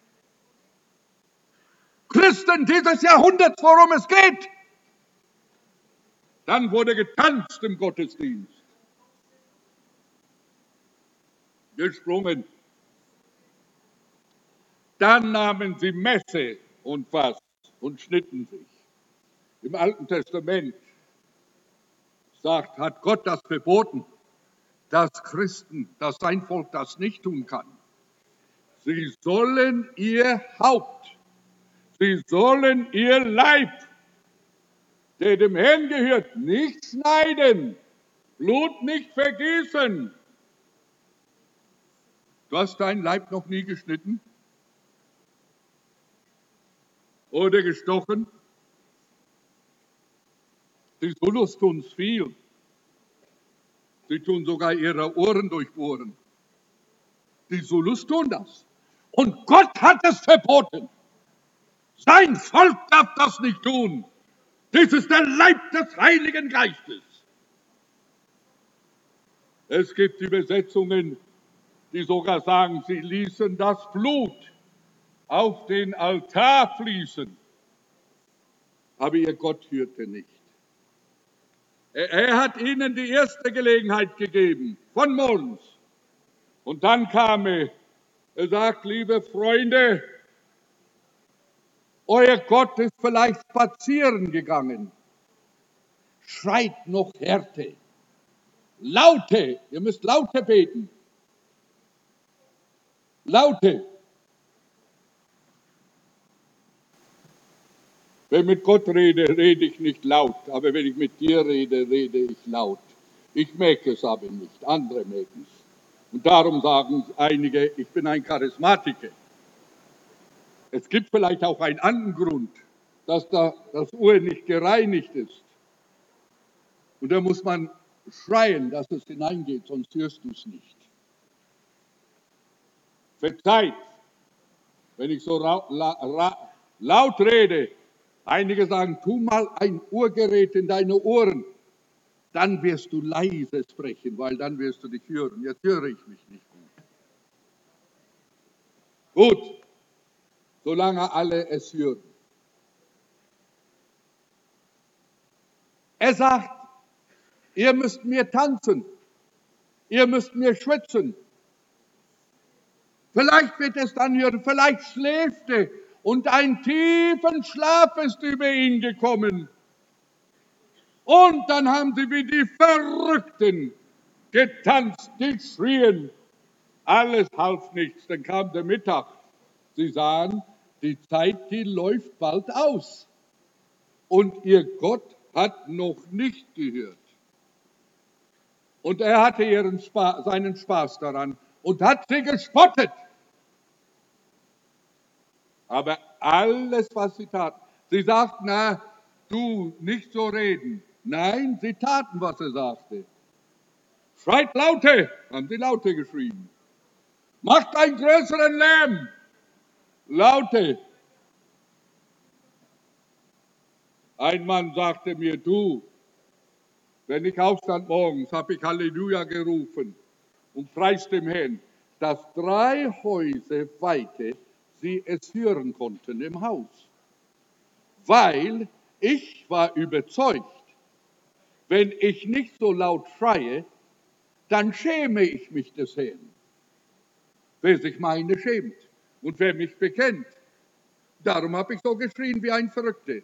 Speaker 1: Christen dieses Jahrhunderts, worum es geht. Dann wurde getanzt im Gottesdienst. Gesprungen. Dann nahmen sie Messe und Fass und schnitten sich. Im Alten Testament hat Gott das verboten, dass Christen, dass sein Volk das nicht tun kann. Sie sollen ihr Haupt, sie sollen ihr Leib, der dem Herrn gehört, nicht schneiden, Blut nicht vergießen. Du hast deinen Leib noch nie geschnitten oder gestochen? Die Zulus tun es viel. Sie tun sogar ihre Ohren durchbohren. Die Zulus tun das. Und Gott hat es verboten. Sein Volk darf das nicht tun. Dies ist der Leib des Heiligen Geistes. Es gibt Übersetzungen, die sogar sagen, sie ließen das Blut auf den Altar fließen. Aber ihr Gott hörte nicht. Er hat ihnen die erste Gelegenheit gegeben, von morgens. Und dann kam er. Er sagt, liebe Freunde, euer Gott ist vielleicht spazieren gegangen. Schreit noch härter. Laute, ihr müsst lauter beten. Laute. Wenn ich mit Gott rede, rede ich nicht laut. Aber wenn ich mit dir rede, rede ich laut. Ich merke es aber nicht, andere merken es. Und darum sagen einige, ich bin ein Charismatiker. Es gibt vielleicht auch einen anderen Grund, dass da das Ohr nicht gereinigt ist. Und da muss man schreien, dass es hineingeht, sonst hörst du es nicht. Verzeiht, wenn ich so laut rede. Einige sagen, tu mal ein Urgerät in deine Ohren. Dann wirst du leise sprechen, weil dann wirst du dich hören. Jetzt höre ich mich nicht gut. Gut, solange alle es hören. Er sagt, ihr müsst mir tanzen, ihr müsst mir schwitzen. Vielleicht wird es dann hören, vielleicht schläft er und ein tiefen Schlaf ist über ihn gekommen. Und dann haben sie wie die Verrückten getanzt, geschrien. Alles half nichts, dann kam der Mittag. Sie sahen, die Zeit, die läuft bald aus. Und ihr Gott hat noch nicht gehört. Und er hatte seinen Spaß daran und hat sie gespottet. Aber alles, was sie taten, sie sagten, na, du, nicht so reden. Nein, sie taten, was er sagte. Schreit Laute, haben sie Laute geschrien. Macht einen größeren Lärm, Laute. Ein Mann sagte mir, du, wenn ich aufstand morgens, habe ich Halleluja gerufen und preis dem Herrn, dass 3 Häuser weiter sie es hören konnten im Haus. Weil ich war überzeugt, wenn ich nicht so laut schreie, dann schäme ich mich des Herrn. Wer sich meine schämt und wer mich bekennt. Darum habe ich so geschrien wie ein Verrückter.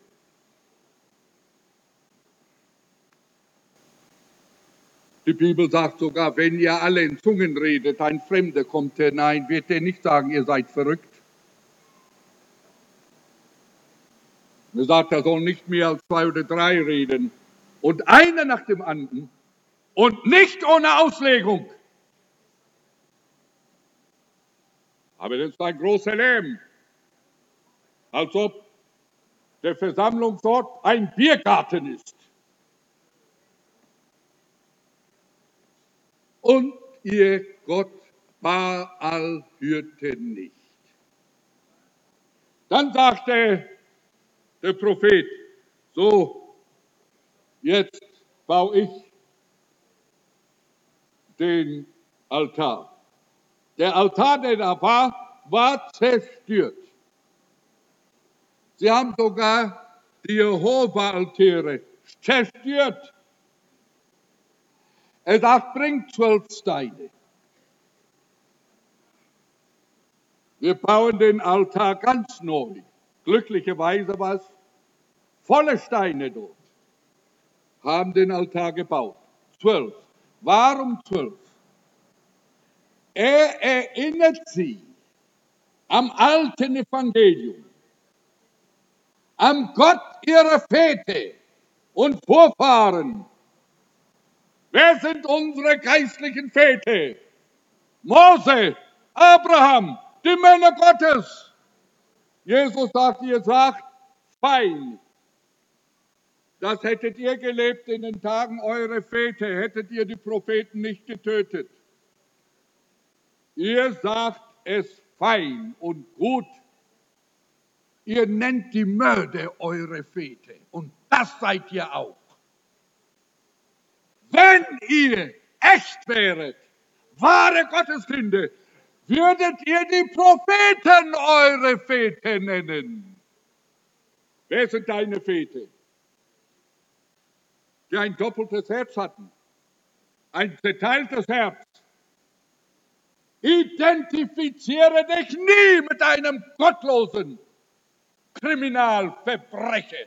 Speaker 1: Die Bibel sagt sogar, wenn ihr alle in Zungen redet, ein Fremder kommt hinein, wird er nicht sagen, ihr seid verrückt. Er sagt, er soll nicht mehr als 2 oder 3 reden und einer nach dem anderen und nicht ohne Auslegung. Aber das ist ein großer Lärm, als ob der Versammlungsort ein Biergarten ist. Und ihr Gott Baal hörte nicht. Dann sagte der Prophet, so, jetzt baue ich den Altar. Der Altar, der da war zerstört. Sie haben sogar die Jehova-Altäre zerstört. Er sagt, bringt 12 Steine. Wir bauen den Altar ganz neu. Glücklicherweise war es volle Steine dort. Haben den Altar gebaut. 12. Warum 12? Er erinnert sie am alten Evangelium, am Gott ihrer Väter und Vorfahren. Wer sind unsere geistlichen Väter? Mose, Abraham, die Männer Gottes. Jesus sagt, ihr sagt, fein. Das hättet ihr gelebt in den Tagen eurer Väter, hättet ihr die Propheten nicht getötet. Ihr sagt es fein und gut. Ihr nennt die Mörder eure Väter und das seid ihr auch. Wenn ihr echt wäret, wahre Gotteskinder, würdet ihr die Propheten eure Väter nennen. Wer sind deine Väter? Die ein doppeltes Herz hatten, ein zerteiltes Herz. Identifiziere dich nie mit einem gottlosen Kriminalverbrecher,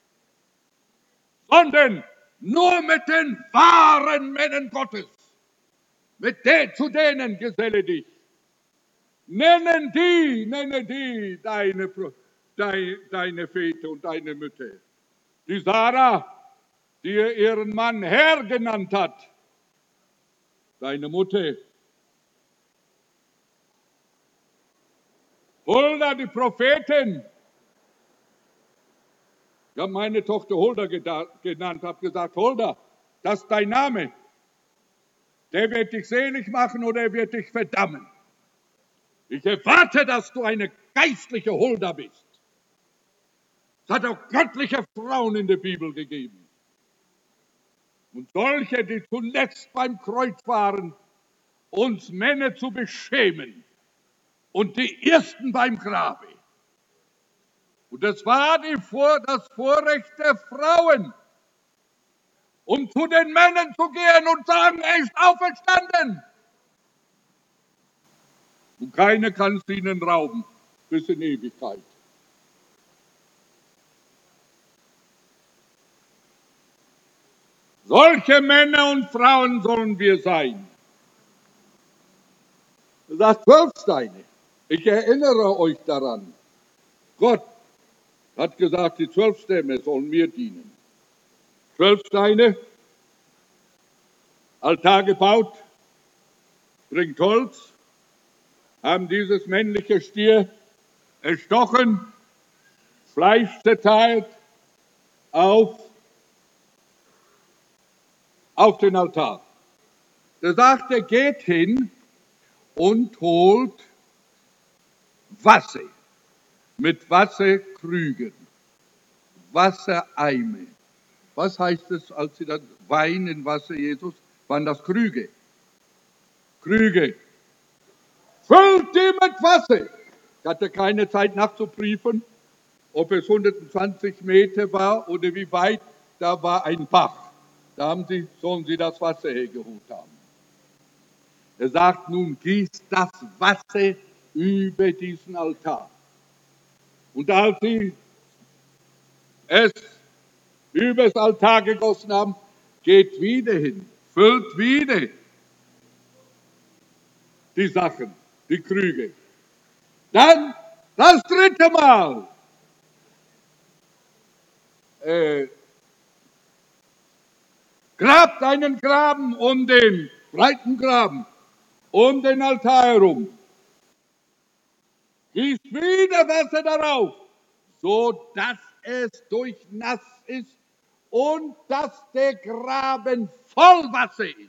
Speaker 1: sondern nur mit den wahren Männern Gottes. Zu denen geselle dich. Nenne die deine Väter und deine Mütter. Die Sarah, die ihren Mann Herr genannt hat, deine Mutter. Hulda, die Prophetin. Ich habe meine Tochter Hulda genannt, habe gesagt, Hulda, das ist dein Name. Der wird dich selig machen oder er wird dich verdammen. Ich erwarte, dass du eine geistliche Hulda bist. Es hat auch göttliche Frauen in der Bibel gegeben. Und solche, die zuletzt beim Kreuz waren, uns Männer zu beschämen. Und die ersten beim Grabe. Und das war das Vorrecht der Frauen, um zu den Männern zu gehen und sagen, er ist auferstanden. Und keiner kann es ihnen rauben, bis in Ewigkeit. Solche Männer und Frauen sollen wir sein. Er sagt 12 Steine. Ich erinnere euch daran. Gott hat gesagt, die 12 Stämme sollen mir dienen. 12 Steine, Altar gebaut, bringt Holz, haben dieses männliche Stier erstochen, Fleisch zerteilt auf den Altar. Da sagt er, geht hin und holt Wasser mit Wasserkrügen, Wassereime. Was heißt es, als sie das Wein in Wasser Jesus? Waren das Krüge? Krüge. Füllt die mit Wasser. Ich hatte keine Zeit nachzuprüfen, ob es 120 Meter war oder wie weit. Da war ein Bach. Da sollen sie das Wasser hergeholt haben. Er sagt nun, gießt das Wasser über diesen Altar. Und als sie es über das Altar gegossen haben, geht wieder hin, füllt wieder die Sachen, die Krüge. Dann das dritte Mal. Grabt einen Graben um den breiten Graben, um den Altar herum. Gießt wieder Wasser darauf, so dass es durchnass ist und dass der Graben voll Wasser ist.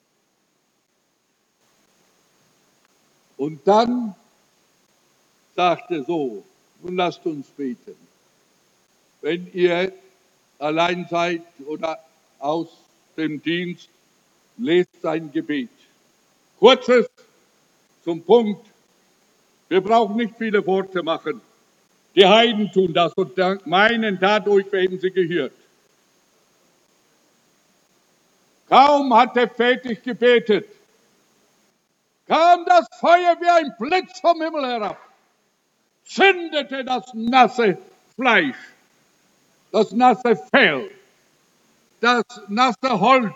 Speaker 1: Und dann sagt er so, nun lasst uns beten. Wenn ihr allein seid oder aus dem Dienst, lest sein Gebet. Kurzes zum Punkt. Wir brauchen nicht viele Worte machen. Die Heiden tun das und meinen, dadurch werden sie gehört. Kaum hat er fertig gebetet, kam das Feuer wie ein Blitz vom Himmel herab, zündete das nasse Fleisch, das nasse Fell, das nasse Holz,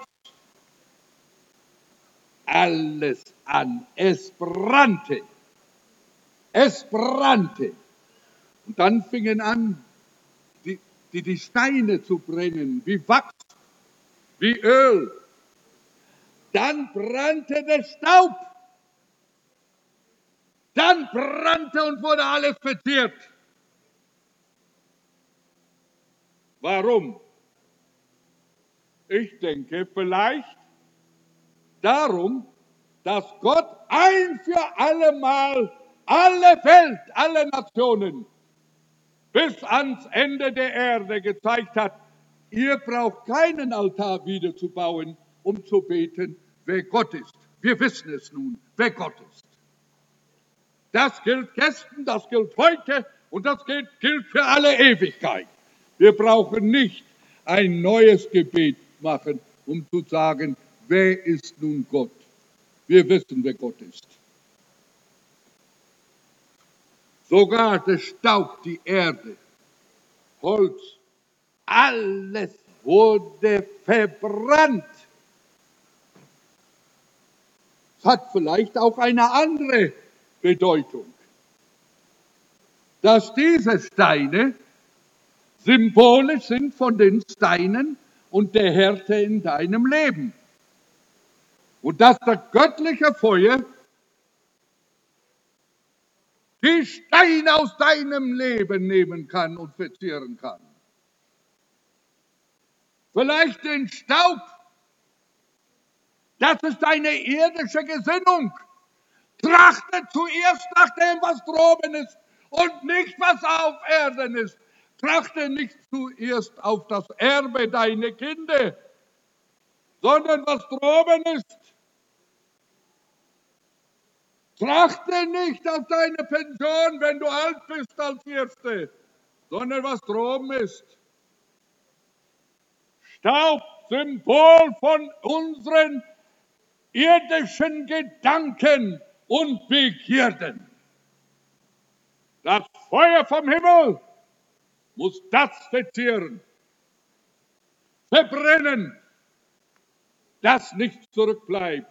Speaker 1: alles an. Es brannte. Es brannte. Und dann fingen an, die Steine zu brennen, wie Wachs, wie Öl. Dann brannte der Staub. Dann brannte und wurde alles verzehrt. Warum? Ich denke vielleicht darum, dass Gott ein für alle Mal alle Welt, alle Nationen bis ans Ende der Erde gezeigt hat, ihr braucht keinen Altar wieder zu bauen, um zu beten, wer Gott ist. Wir wissen es nun, wer Gott ist. Das gilt gestern, das gilt heute und das gilt für alle Ewigkeit. Wir brauchen nicht ein neues Gebet machen, um zu sagen, wer ist nun Gott? Wir wissen, wer Gott ist. Sogar der Staub, die Erde, Holz, alles wurde verbrannt. Es hat vielleicht auch eine andere Bedeutung, dass diese Steine symbolisch sind von den Steinen und der Härte in deinem Leben. Und dass das göttliche Feuer die Steine aus deinem Leben nehmen kann und verzehren kann. Vielleicht den Staub, das ist deine irdische Gesinnung, Trachte zuerst nach dem, was droben ist und nicht, was auf Erden ist. Trachte nicht zuerst auf das Erbe deiner Kinder, sondern was droben ist. Trachte nicht auf deine Pension, wenn du alt bist als Erste, sondern was droben ist. Staub, Symbol von unseren irdischen Gedanken und Begierden. Das Feuer vom Himmel muss das verzehren, verbrennen, dass nichts zurückbleibt.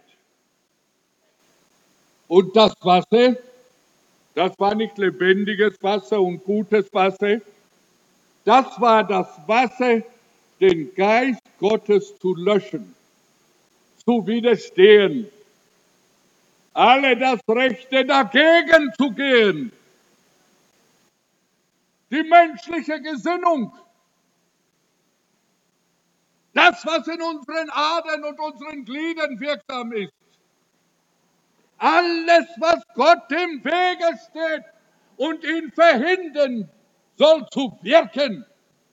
Speaker 1: Und das Wasser, das war nicht lebendiges Wasser und gutes Wasser, das war das Wasser, den Geist Gottes zu löschen, zu widerstehen, alle das Rechte dagegen zu gehen, die menschliche Gesinnung, das, was in unseren Adern und unseren Gliedern wirksam ist, alles, was Gott im Wege steht und ihn verhindern soll zu wirken.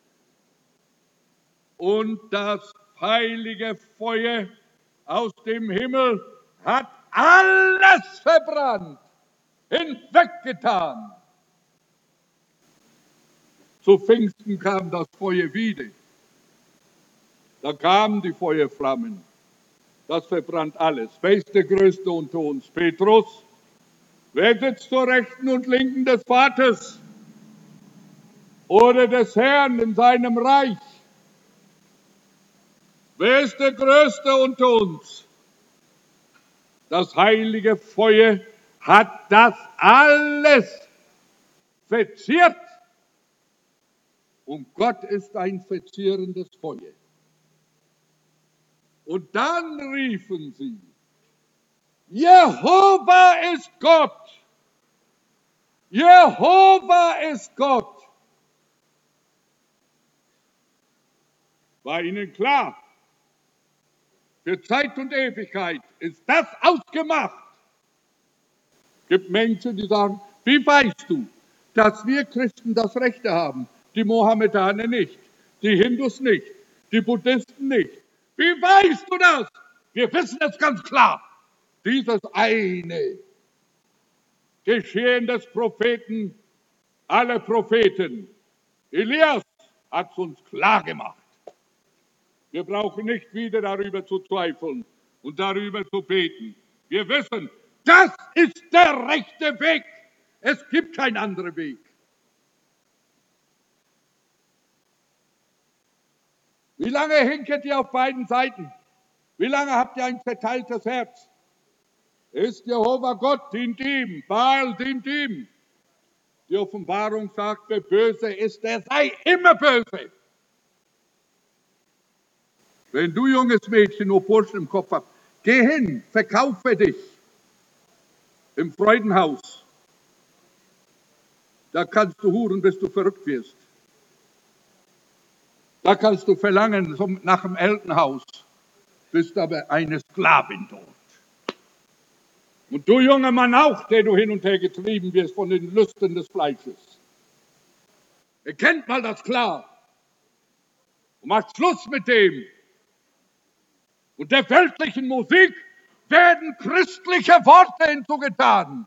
Speaker 1: Und das heilige Feuer aus dem Himmel hat alles verbrannt, hinweggetan. Zu Pfingsten kam das Feuer wieder. Da kamen die Feuerflammen. Das verbrannt alles. Wer ist der Größte unter uns? Petrus. Wer sitzt zur Rechten und Linken des Vaters oder des Herrn in seinem Reich? Wer ist der Größte unter uns? Das heilige Feuer hat das alles verzehrt. Und Gott ist ein verzehrendes Feuer. Und dann riefen sie, Jehova ist Gott. Jehova ist Gott. War ihnen klar, für Zeit und Ewigkeit ist das ausgemacht. Es gibt Menschen, die sagen, wie weißt du, dass wir Christen das Recht haben, die Mohammedaner nicht, die Hindus nicht, die Buddhisten nicht. Wie weißt du das? Wir wissen es ganz klar. Dieses eine Geschehen des Propheten, aller Propheten, Elias, hat es uns klar gemacht. Wir brauchen nicht wieder darüber zu zweifeln und darüber zu beten. Wir wissen, das ist der rechte Weg. Es gibt keinen anderen Weg. Wie lange hinkert ihr auf beiden Seiten? Wie lange habt ihr ein verteiltes Herz? Ist Jehova Gott, dient ihm, Baal dient ihm. Die Offenbarung sagt, wer böse ist, der sei immer böse. Wenn du, junges Mädchen, nur Burschen im Kopf hast, geh hin, verkaufe dich im Freudenhaus. Da kannst du huren, bis du verrückt wirst. Da kannst du verlangen nach dem Elternhaus, bist aber eine Sklavin dort. Und du, junger Mann, auch, der du hin und her getrieben wirst von den Lüsten des Fleisches. Erkennt mal das klar und macht Schluss mit dem. Und der weltlichen Musik werden christliche Worte hinzugetan.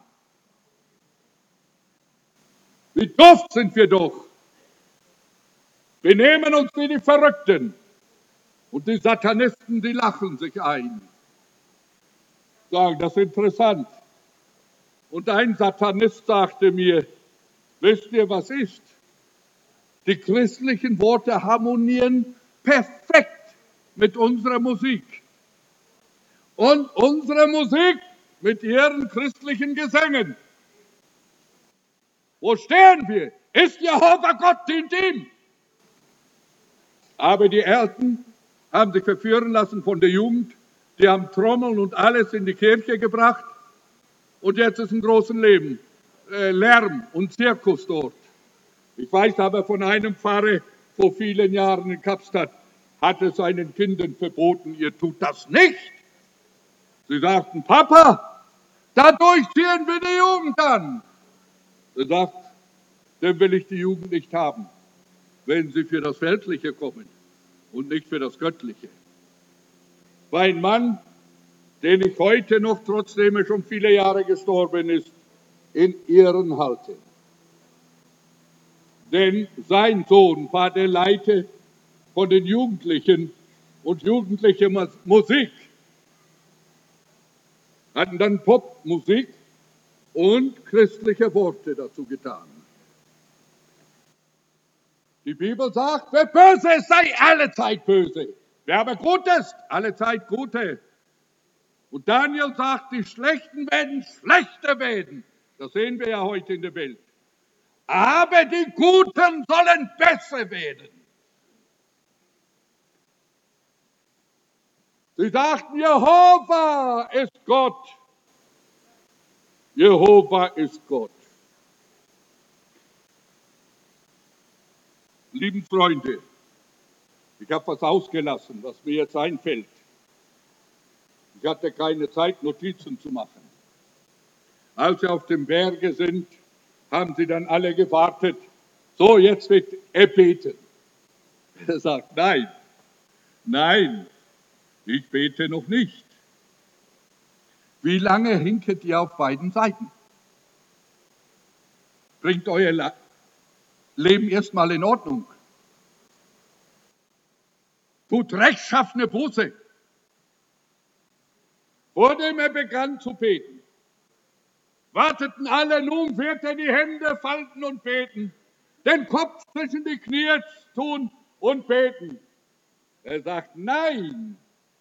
Speaker 1: Wie doof sind wir doch. Wir nehmen uns wie die Verrückten. Und die Satanisten, die lachen sich ein. Sagen, das ist interessant. Und ein Satanist sagte mir, wisst ihr, was ist? Die christlichen Worte harmonieren perfekt mit unserer Musik. Und unsere Musik mit ihren christlichen Gesängen. Wo stehen wir? Ist Jehova Gott, dient ihm. Aber die Ersten haben sich verführen lassen von der Jugend. Die haben Trommeln und alles in die Kirche gebracht. Und jetzt ist ein großes Lärm und Zirkus dort. Ich weiß aber von einem Pfarrer vor vielen Jahren in Kapstadt, hat es seinen Kindern verboten, ihr tut das nicht. Sie sagten, Papa, Dadurch ziehen wir die Jugend an. Er sagt, dann will ich die Jugend nicht haben, wenn sie für das Weltliche kommen und nicht für das Göttliche. War ein Mann, den ich heute noch, trotzdem er schon viele Jahre gestorben ist, in Ehren halte. Denn sein Sohn war der Leiter von den Jugendlichen und jugendliche Musik. Hatten dann Popmusik und christliche Worte dazu getan. Die Bibel sagt, wer böse ist, sei allezeit böse. Wer aber gut ist, allezeit Gute. Und Daniel sagt, die Schlechten werden schlechter werden. Das sehen wir ja heute in der Welt. Aber die Guten sollen besser werden. Sie sagten, Jehova ist Gott. Jehova ist Gott. Lieben Freunde, ich habe was ausgelassen, was mir jetzt einfällt. Ich hatte keine Zeit, Notizen zu machen. Als sie auf dem Berge sind, haben sie dann alle gewartet. So, jetzt wird er beten. Er sagt, nein, ich bete noch nicht. Wie lange hinket ihr auf beiden Seiten? Bringt euer Leben erstmal in Ordnung. Tut rechtschaffene Buße. Vor dem er begann zu beten, warteten alle, nun wird er die Hände falten und beten, den Kopf zwischen die Knie tun und beten. Er sagt, nein,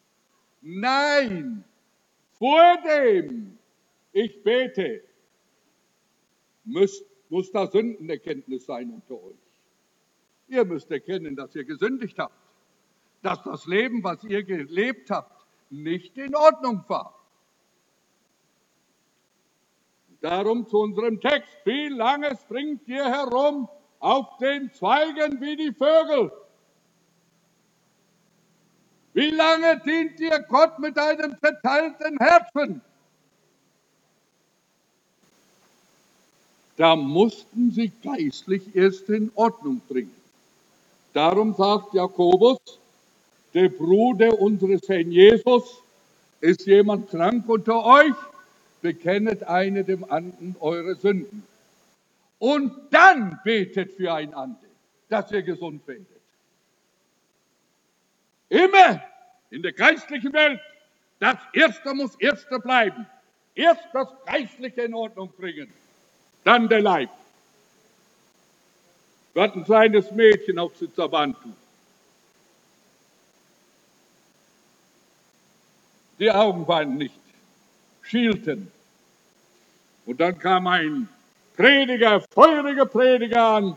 Speaker 1: vor dem ich bete, muss da Sündenerkenntnis sein unter euch. Ihr müsst erkennen, dass ihr gesündigt habt, dass das Leben, was ihr gelebt habt, nicht in Ordnung war. Darum zu unserem Text. Wie lange springt ihr herum auf den Zweigen wie die Vögel? Wie lange dient ihr Gott mit einem zerteilten Herzen? Da mussten sie geistlich erst in Ordnung bringen. Darum sagt Jakobus, der Bruder unseres Herrn Jesus, ist jemand krank unter euch? Bekennet eine dem anderen eure Sünden. Und dann betet füreinander, dass ihr gesund werdet. Immer in der geistlichen Welt, das Erste muss Erste bleiben. Erst das Geistliche in Ordnung bringen, dann der Leib. Wir hatten ein kleines Mädchen auf Sitzabantu. Die Augen waren nicht, schielten. Und dann kam ein Prediger, feuriger Prediger an.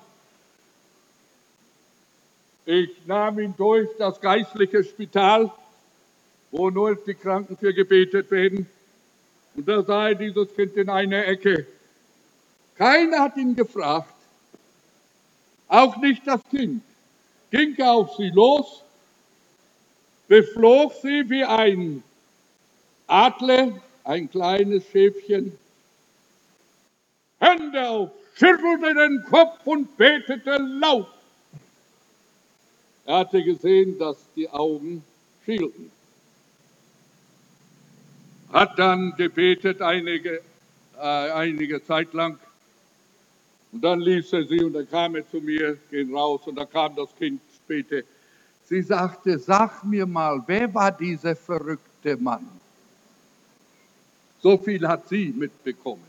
Speaker 1: Ich nahm ihn durch das geistliche Spital, wo nur die Kranken für gebetet werden. Und da sah er dieses Kind in einer Ecke. Keiner hat ihn gefragt, auch nicht das Kind. Ging er auf sie los, beflog sie wie ein Adler, ein kleines Schäfchen, Hände auf, schüttelte den Kopf und betete laut. Er hatte gesehen, dass die Augen schielten. Hat dann gebetet einige Zeit lang. Und dann ließ er sie und dann kam er zu mir, gehen raus und dann kam das Kind später. Sie sagte, sag mir mal, wer war dieser verrückte Mann? So viel hat sie mitbekommen.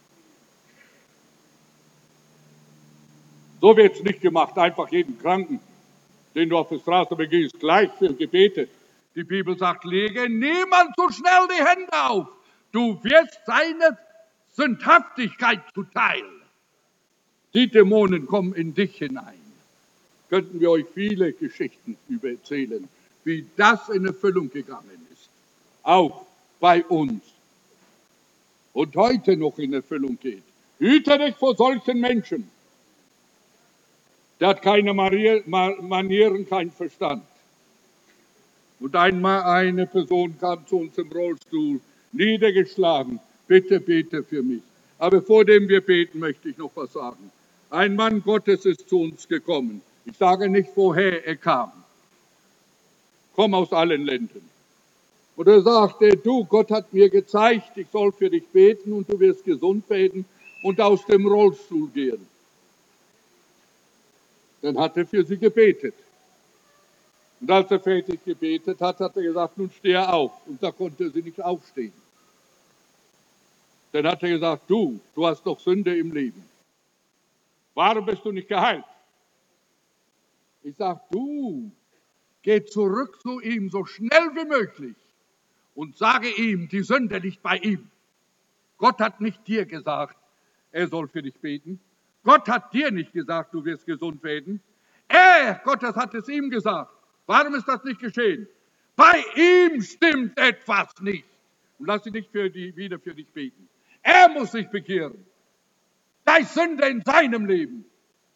Speaker 1: So wird es nicht gemacht, einfach jeden Kranken, den du auf der Straße begehst, gleich für gebetet. Die Bibel sagt, lege niemand so schnell die Hände auf. Du wirst seine Sündhaftigkeit zuteil. Die Dämonen kommen in dich hinein. Könnten wir euch viele Geschichten über erzählen, wie das in Erfüllung gegangen ist. Auch bei uns. Und heute noch in Erfüllung geht. Hüte dich vor solchen Menschen. Der hat keine Manieren, keinen Verstand. Und einmal eine Person kam zu uns im Rollstuhl, niedergeschlagen. bitte bete für mich. Aber vor dem wir beten, möchte ich noch was sagen. Ein Mann Gottes ist zu uns gekommen. Ich sage nicht, woher er kam. Komm aus allen Ländern. Und er sagte, du, Gott hat mir gezeigt, ich soll für dich beten und du wirst gesund werden und aus dem Rollstuhl gehen. Dann hat er für sie gebetet. Und als er fertig gebetet hat, hat er gesagt, nun stehe auf. Und da konnte sie nicht aufstehen. Dann hat er gesagt, du hast doch Sünde im Leben. Warum bist du nicht geheilt? Ich sage, du, geh zurück zu ihm so schnell wie möglich und sage ihm, die Sünde liegt bei ihm. Gott hat nicht dir gesagt, er soll für dich beten. Gott hat dir nicht gesagt, du wirst gesund werden. Gottes hat es ihm gesagt. Warum ist das nicht geschehen? Bei ihm stimmt etwas nicht. Und lass sie nicht wieder für dich beten. Er muss sich bekehren. Da ist Sünde in seinem Leben.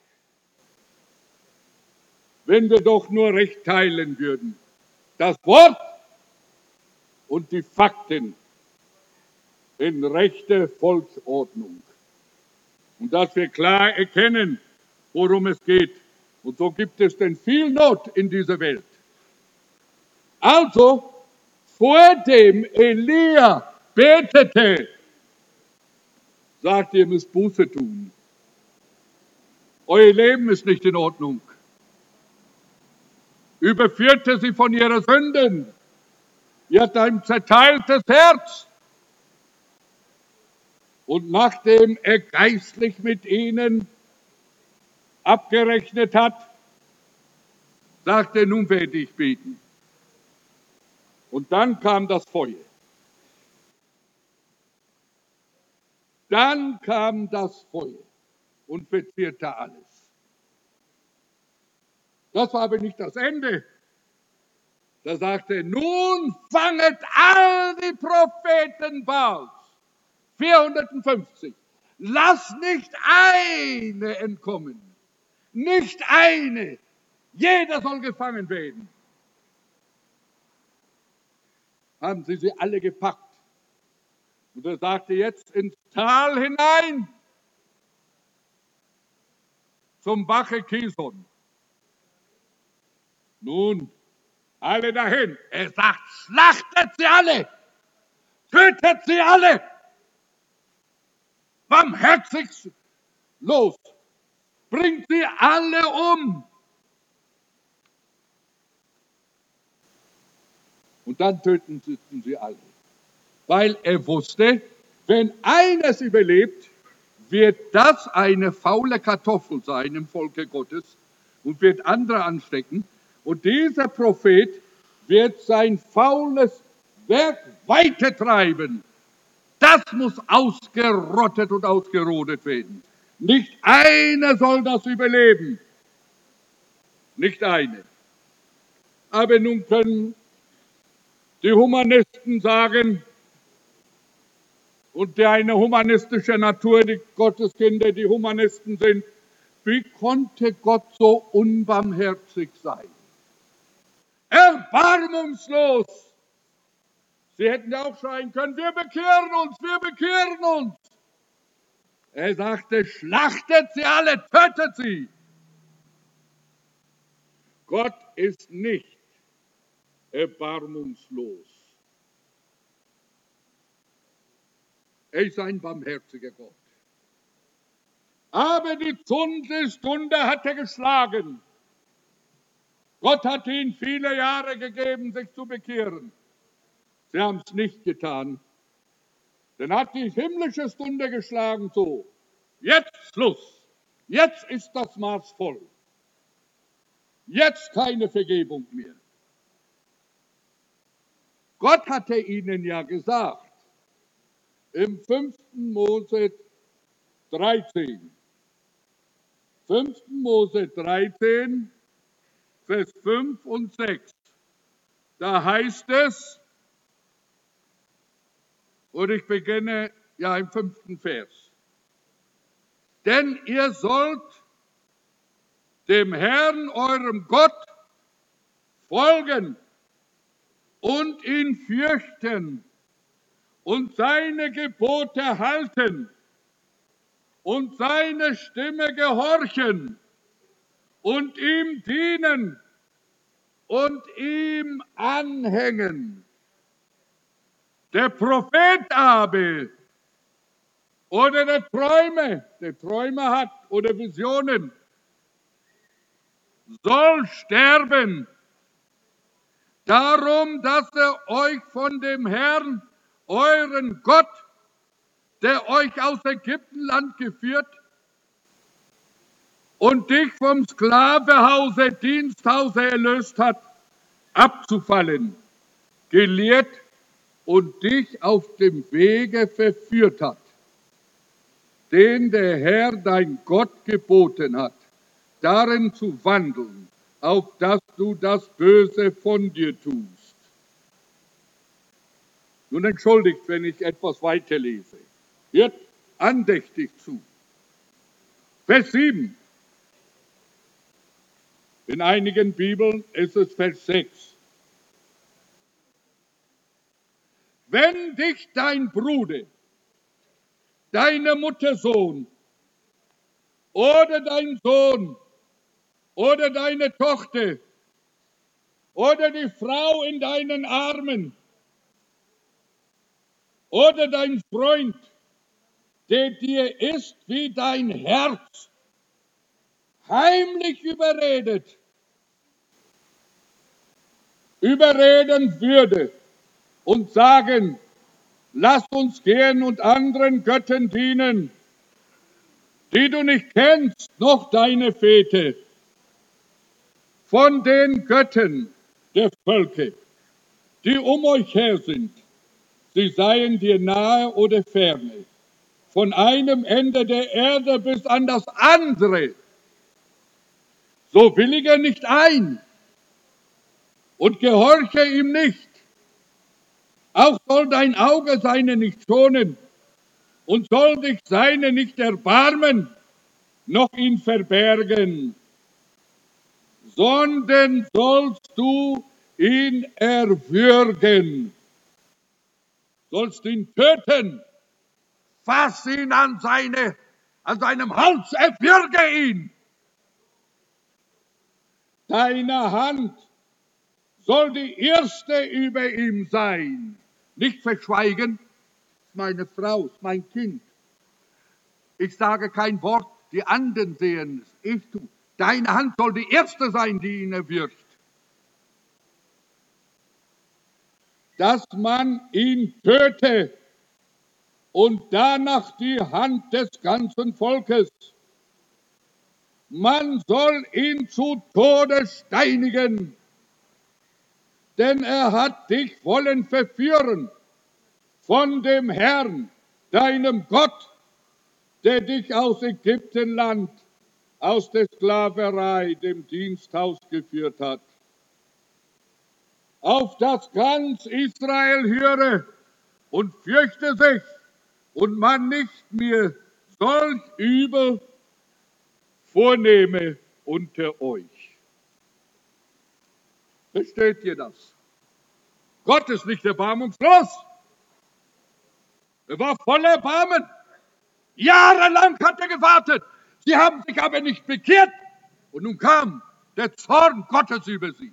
Speaker 1: Wenn wir doch nur recht teilen würden, das Wort und die Fakten in rechter Volksordnung. Und dass wir klar erkennen, worum es geht. Und so gibt es denn viel Not in dieser Welt. Also, vor dem Elia betete, sagte, ihr müsst Buße tun. Euer Leben ist nicht in Ordnung. Überführte sie von ihren Sünden. Ihr habt ein zerteiltes Herz. Und nachdem er geistlich mit ihnen abgerechnet hat, sagte er, nun werde ich beten. Und dann kam das Feuer. Dann kam das Feuer und verzehrte alles. Das war aber nicht das Ende. Da sagte er, nun fanget all die Propheten Baals, 450, lass nicht eine entkommen, nicht eine, jeder soll gefangen werden. Haben sie alle gepackt. Und er sagte, jetzt ins Tal hinein, zum Bache Kison. Nun, alle dahin. Er sagt, schlachtet sie alle, tötet sie alle, barmherzig los, bringt sie alle um. Und dann töten sie alle. Weil er wusste, wenn eines überlebt, wird das eine faule Kartoffel sein im Volke Gottes und wird andere anstecken. Und dieser Prophet wird sein faules Werk weitertreiben. Das muss ausgerottet und ausgerodet werden. Nicht einer soll das überleben. Nicht eine. Aber nun können die Humanisten sagen, und der eine humanistische Natur, die Gotteskinder, die Humanisten sind, wie konnte Gott so unbarmherzig sein? Erbarmungslos! Sie hätten ja auch schreien können, wir bekehren uns, wir bekehren uns. Er sagte, schlachtet sie alle, tötet sie. Gott ist nicht erbarmungslos. Er ist ein barmherziger Gott. Aber die Stunde hat er geschlagen. Gott hat ihnen viele Jahre gegeben, sich zu bekehren. Sie haben es nicht getan. Dann hat die himmlische Stunde geschlagen, so, jetzt Schluss, jetzt ist das Maß voll. Jetzt keine Vergebung mehr. Gott hatte ihnen ja gesagt, im 5. Mose 13, 5. Mose 13, Vers 5 und 6, da heißt es, und ich beginne ja im 5. Vers, denn ihr sollt dem Herrn, eurem Gott, folgen und ihn fürchten und seine Gebote halten und seine Stimme gehorchen und ihm dienen und ihm anhängen. Der Prophet aber oder der Träume hat oder Visionen, soll sterben, darum, dass er euch von dem Herrn, euren Gott, der euch aus Ägyptenland geführt und dich vom Sklavehause, Diensthause erlöst hat, abzufallen, gelehrt und dich auf dem Wege verführt hat, den der Herr dein Gott geboten hat, darin zu wandeln, auf dass du das Böse von dir tust. Nun entschuldigt, wenn ich etwas weiterlese. Hört andächtig zu. Vers 7. In einigen Bibeln ist es Vers 6. Wenn dich dein Bruder, deine Mutter Sohn oder dein Sohn oder deine Tochter oder die Frau in deinen Armen oder dein Freund, der dir ist wie dein Herz, heimlich überreden würde und sagen, lass uns gehen und anderen Göttern dienen, die du nicht kennst, noch deine Väter, von den Göttern der Völker, die um euch her sind, sie seien dir nahe oder ferne, von einem Ende der Erde bis an das andere, so willige nicht ein und gehorche ihm nicht. Auch soll dein Auge seine nicht schonen und soll dich seine nicht erbarmen, noch ihn verbergen, sondern sollst du ihn erwürgen, sollst ihn töten, fass ihn an seinem Hals, erwürge ihn. Deine Hand soll die erste über ihm sein. Nicht verschweigen, meine Frau, ist mein Kind. Ich sage kein Wort, die anderen sehen es, ich tue. Deine Hand soll die erste sein, die ihn erwürgt. Dass man ihn töte und danach die Hand des ganzen Volkes. Man soll ihn zu Tode steinigen, denn er hat dich wollen verführen von dem Herrn, deinem Gott, der dich aus Ägyptenland, aus der Sklaverei, dem Diensthaus geführt hat. Auf das ganz Israel höre und fürchte sich und man nicht mehr solch Übel vornehme unter euch. Versteht ihr das? Gott ist nicht erbarmungslos. Er war voller Erbarmen. Jahrelang hat er gewartet. Sie haben sich aber nicht bekehrt. Und nun kam der Zorn Gottes über sie.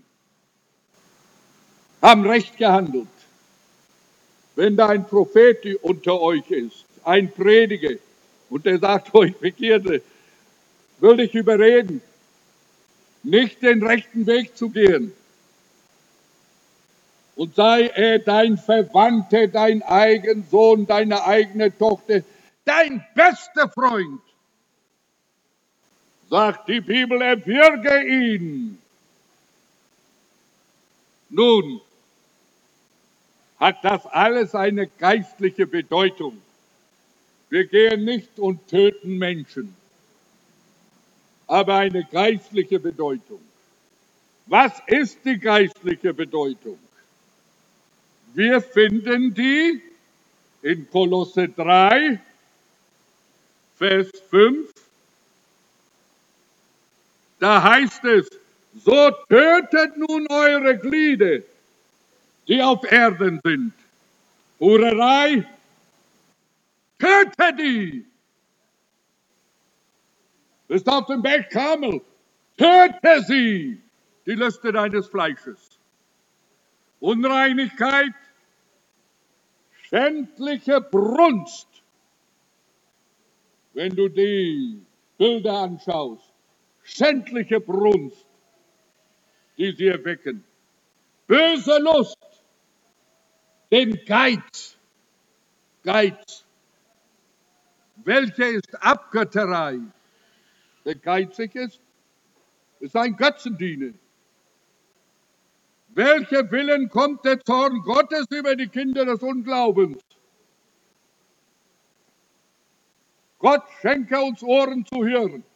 Speaker 1: Haben recht gehandelt. Wenn da ein Prophet unter euch ist, ein Prediger, und der sagt euch, Bekehrte, will dich überreden, nicht den rechten Weg zu gehen. Und sei er dein Verwandter, dein eigen Sohn, deine eigene Tochter, dein bester Freund, sagt die Bibel, erwürge ihn. Nun hat das alles eine geistliche Bedeutung. Wir gehen nicht und töten Menschen, aber eine geistliche Bedeutung. Was ist die geistliche Bedeutung? Wir finden die in Kolosse 3, Vers 5. Da heißt es, so tötet nun eure Glieder, die auf Erden sind. Hurerei, töte die! Bist auf dem Berg Karmel, töte sie, die Lüste deines Fleisches. Unreinigkeit, schändliche Brunst, wenn du die Bilder anschaust, schändliche Brunst, die sie erwecken. Böse Lust, den Geiz. Geiz. Welche ist Abgötterei? Der geizig ist ein Götzendiener. Welcher Willen kommt der Zorn Gottes über die Kinder des Unglaubens? Gott schenke uns Ohren zu hören,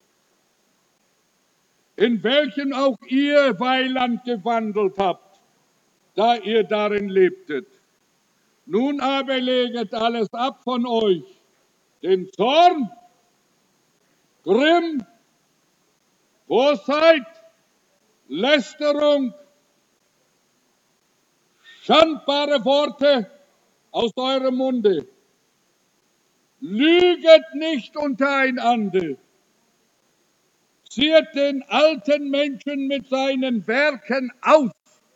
Speaker 1: in welchem auch ihr Weiland gewandelt habt, da ihr darin lebtet. Nun aber leget alles ab von euch, den Zorn, Grimm, Bosheit, Lästerung, schandbare Worte aus eurem Munde. Lüget nicht untereinander. Zieht den alten Menschen mit seinen Werken aus.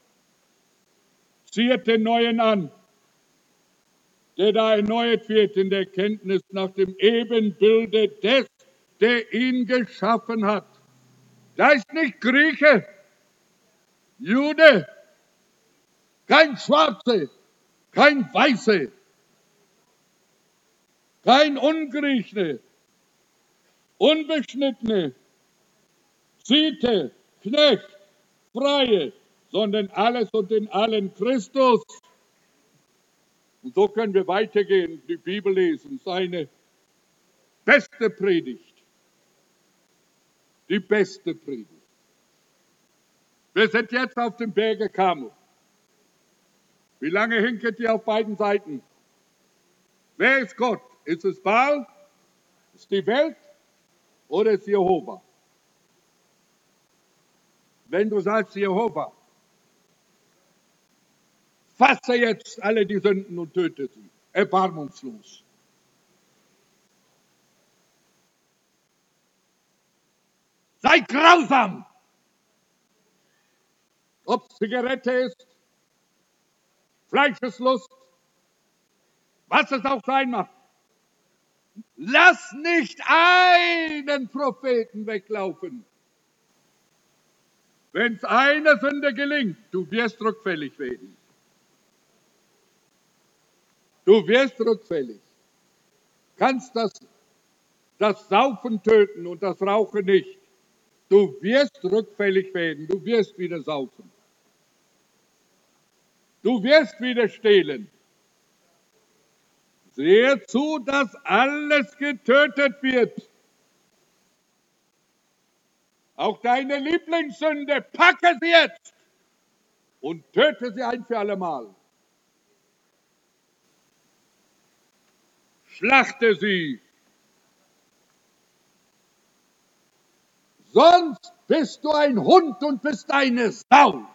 Speaker 1: Zieht den neuen an, der da erneuert wird in der Kenntnis nach dem Ebenbilde des, der ihn geschaffen hat. Da ist nicht Grieche, Jude, kein Schwarze, kein Weiße, kein Ungrieche, Unbeschnittene, Scythe, Knecht, Freie, sondern alles und in allen Christus. Und so können wir weitergehen, die Bibel lesen, seine beste Predigt. Die beste Predigt. Wir sind jetzt auf dem Berge Karmel. Wie lange hinket ihr auf beiden Seiten? Wer ist Gott? Ist es Baal? Ist die Welt? Oder ist Jehova? Wenn du sagst Jehova, fasse jetzt alle die Sünden und töte sie. Erbarmungslos. Sei grausam. Ob es Zigarette ist, Fleischeslust, was es auch sein mag. Lass nicht einen Propheten weglaufen. Wenn es einer Sünde gelingt, du wirst rückfällig werden. Du wirst rückfällig. Kannst das Saufen töten und das Rauchen nicht. Du wirst rückfällig werden. Du wirst wieder saufen. Du wirst wieder stehlen. Sehe zu, dass alles getötet wird. Auch deine Lieblingssünde, packe sie jetzt und töte sie ein für allemal. Schlachte sie. Sonst bist du ein Hund und bist eine Sau.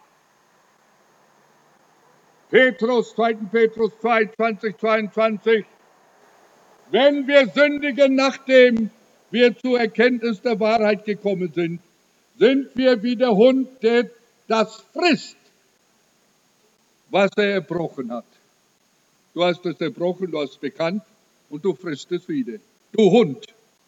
Speaker 1: Petrus, 2. Petrus 2, 20, 22. Wenn wir sündigen, nachdem wir zur Erkenntnis der Wahrheit gekommen sind, sind wir wie der Hund, der das frisst, was er erbrochen hat. Du hast es erbrochen, du hast es bekannt und du frisst es wieder. Du Hund.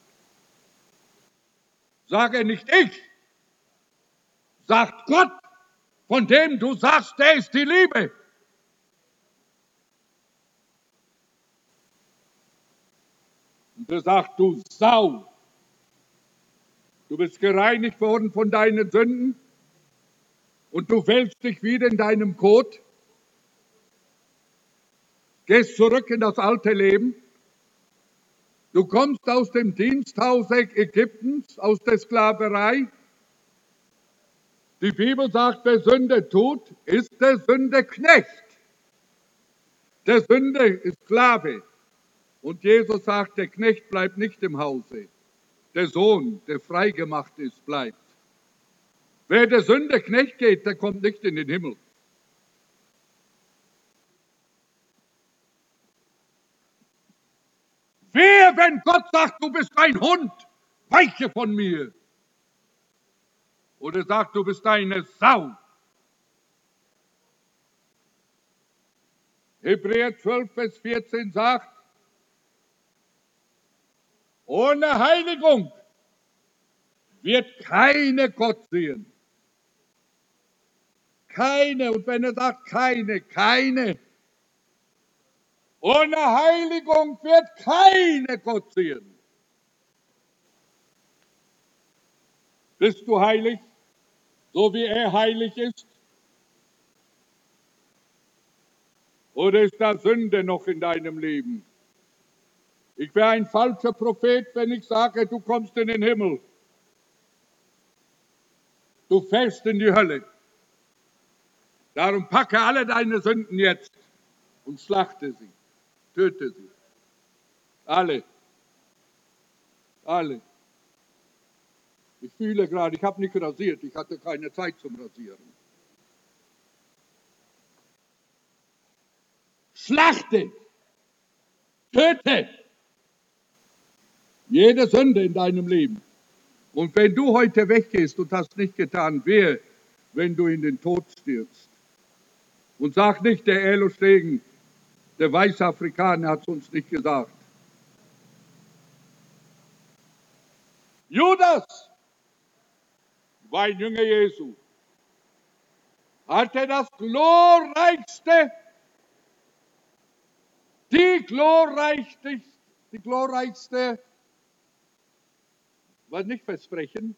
Speaker 1: Sage nicht ich, sagt Gott, von dem du sagst, der ist die Liebe. Und er sagt, du Sau, du bist gereinigt worden von deinen Sünden und du wälzt dich wieder in deinem Kot, gehst zurück in das alte Leben, du kommst aus dem Diensthaus Ägyptens, aus der Sklaverei. Die Bibel sagt, wer Sünde tut, ist der Sünde Knecht. Der Sünde ist Sklave. Und Jesus sagt, der Knecht bleibt nicht im Hause. Der Sohn, der freigemacht ist, bleibt. Wer der Sünde Knecht geht, der kommt nicht in den Himmel. wenn Gott sagt, du bist ein Hund, weiche von mir. Oder sagt, du bist eine Sau. Hebräer 12, Vers 14 sagt, ohne Heiligung wird keine Gott sehen. Keine, und wenn er sagt keine. Ohne Heiligung wird keine Gott sehen. Bist du heilig, so wie er heilig ist? Oder ist da Sünde noch in deinem Leben? Ich wäre ein falscher Prophet, wenn ich sage, du kommst in den Himmel. Du fällst in die Hölle. Darum packe alle deine Sünden jetzt und schlachte sie, töte sie. Alle. Alle. Ich fühle gerade, ich habe nicht rasiert, ich hatte keine Zeit zum Rasieren. Schlachte, töte jede Sünde in deinem Leben. Und wenn du heute weggehst und hast nicht getan, wehe, wenn du in den Tod stirbst. Und sag nicht, der Elo Stegen, der weiße Afrikaner hat es uns nicht gesagt. Judas war ein Jünger Jesu. Hatte das glorreichste, die glorreichste, was nicht versprechen?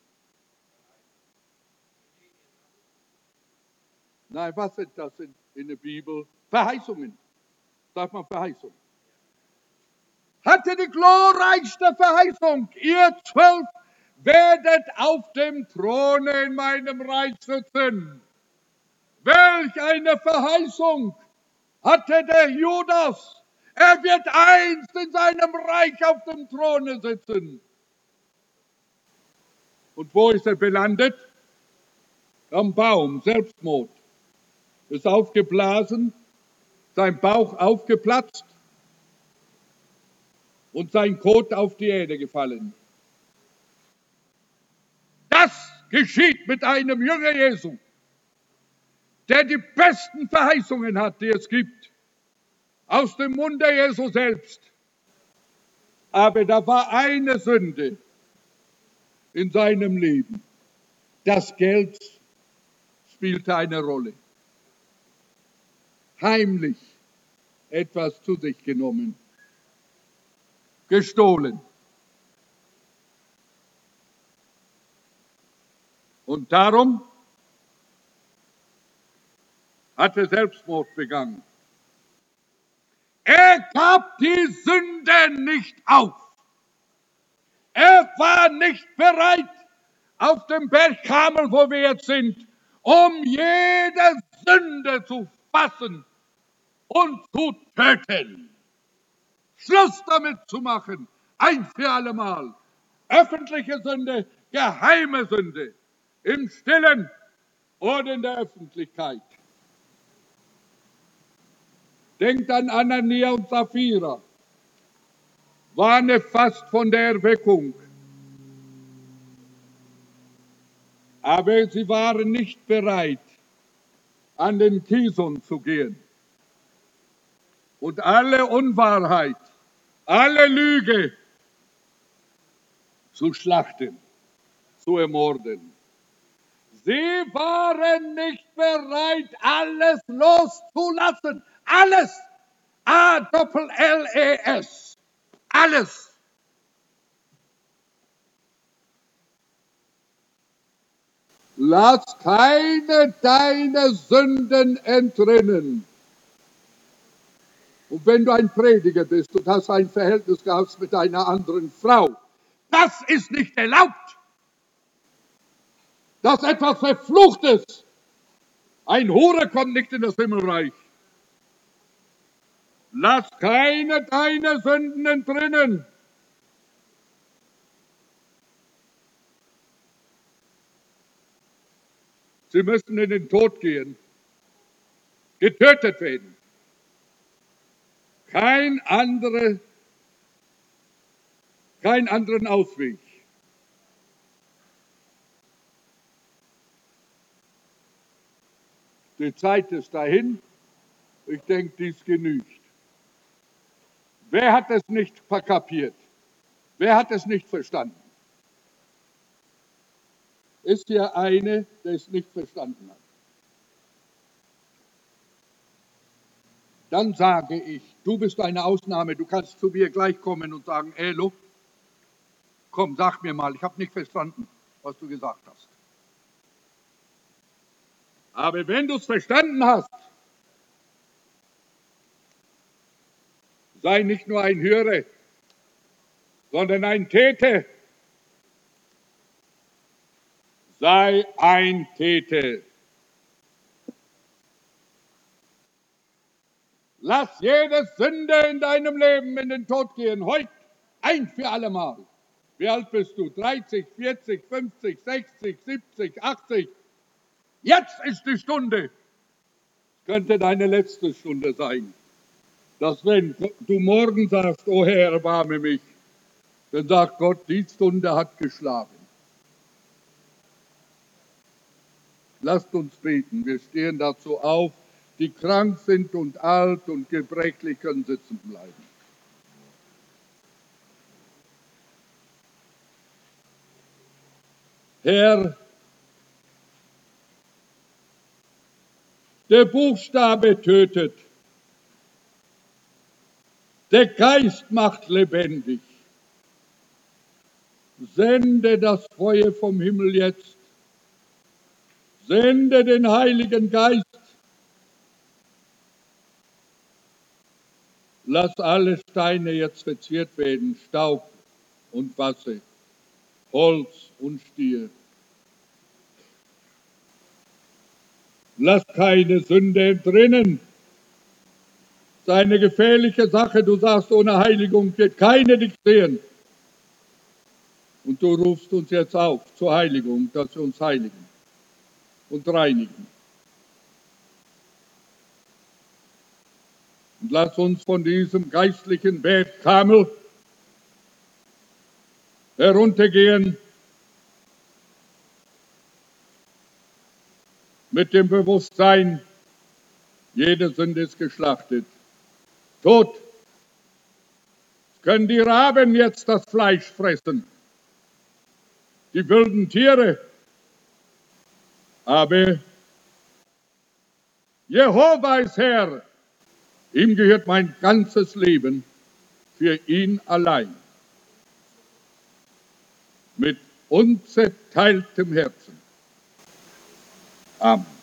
Speaker 1: Nein, was sind das in der Bibel? Verheißungen. Sagt man Verheißung? Hatte die glorreichste Verheißung. Ihr 12 werdet auf dem Throne in meinem Reich sitzen. Welch eine Verheißung hatte der Judas. Er wird einst in seinem Reich auf dem Throne sitzen. Und wo ist er belandet? Am Baum, Selbstmord. Ist aufgeblasen, sein Bauch aufgeplatzt und sein Kot auf die Erde gefallen. Das geschieht mit einem Jünger Jesu, der die besten Verheißungen hat, die es gibt, aus dem Munde Jesu selbst. Aber da war eine Sünde in seinem Leben. Das Geld spielte eine Rolle. Heimlich etwas zu sich genommen. Gestohlen. Und darum hat er Selbstmord begangen. Er gab die Sünde nicht auf. Er war nicht bereit, auf dem Berg Karmel, wo wir jetzt sind, um jede Sünde zu fassen und zu töten. Schluss damit zu machen, ein für allemal. Öffentliche Sünde, geheime Sünde, im Stillen oder in der Öffentlichkeit. Denkt an Anania und Sapphira, waren erfasst von der Erweckung. Aber sie waren nicht bereit, an den Kison zu gehen und alle Unwahrheit, alle Lüge zu schlachten, zu ermorden. Sie waren nicht bereit, alles loszulassen. Alles. A-Doppel-L-E-S. Alles. Lass keine deiner Sünden entrinnen. Und wenn du ein Prediger bist und hast ein Verhältnis gehabt mit einer anderen Frau, das ist nicht erlaubt. Das ist etwas Verfluchtes. Ein Hure kommt nicht in das Himmelreich. Lass keine deiner Sünden entrinnen. Sie müssen in den Tod gehen, getötet werden. Kein anderer keinen anderen Ausweg. Die Zeit ist dahin. Ich denke, dies genügt. Wer hat es nicht kapiert? Wer hat es nicht verstanden? Ist hier eine, der es nicht verstanden hat? Dann sage ich, du bist eine Ausnahme, du kannst zu mir gleich kommen und sagen, Elo, komm, sag mir mal, ich habe nicht verstanden, was du gesagt hast. Aber wenn du es verstanden hast, sei nicht nur ein Hörer, sondern ein Täter. Sei ein Täter. Lass jede Sünde in deinem Leben in den Tod gehen, heute, ein für allemal. Wie alt bist du? 30, 40, 50, 60, 70, 80? Jetzt ist die Stunde. Könnte deine letzte Stunde sein. Dass wenn du morgen sagst, oh Herr, erbarme mich, dann sagt Gott, die Stunde hat geschlagen. Lasst uns beten. Wir stehen dazu auf. Die krank sind und alt und gebrechlich können sitzen bleiben. Herr, der Buchstabe tötet, der Geist macht lebendig. Sende das Feuer vom Himmel jetzt. Sende den Heiligen Geist. Lass alle Steine jetzt verzehrt werden, Staub und Wasser, Holz und Stier. Lass keine Sünde entrinnen. Das ist eine gefährliche Sache. Du sagst, ohne Heiligung wird keine dich sehen. Und du rufst uns jetzt auf zur Heiligung, dass wir uns heiligen und reinigen. Und lass uns von diesem geistlichen Berg Karmel heruntergehen mit dem Bewusstsein, jede Sünde ist geschlachtet. Tod. Können die Raben jetzt das Fleisch fressen, die wilden Tiere, aber Jehova ist Herr, ihm gehört mein ganzes Leben, für ihn allein, mit unzerteiltem Herzen. Amen.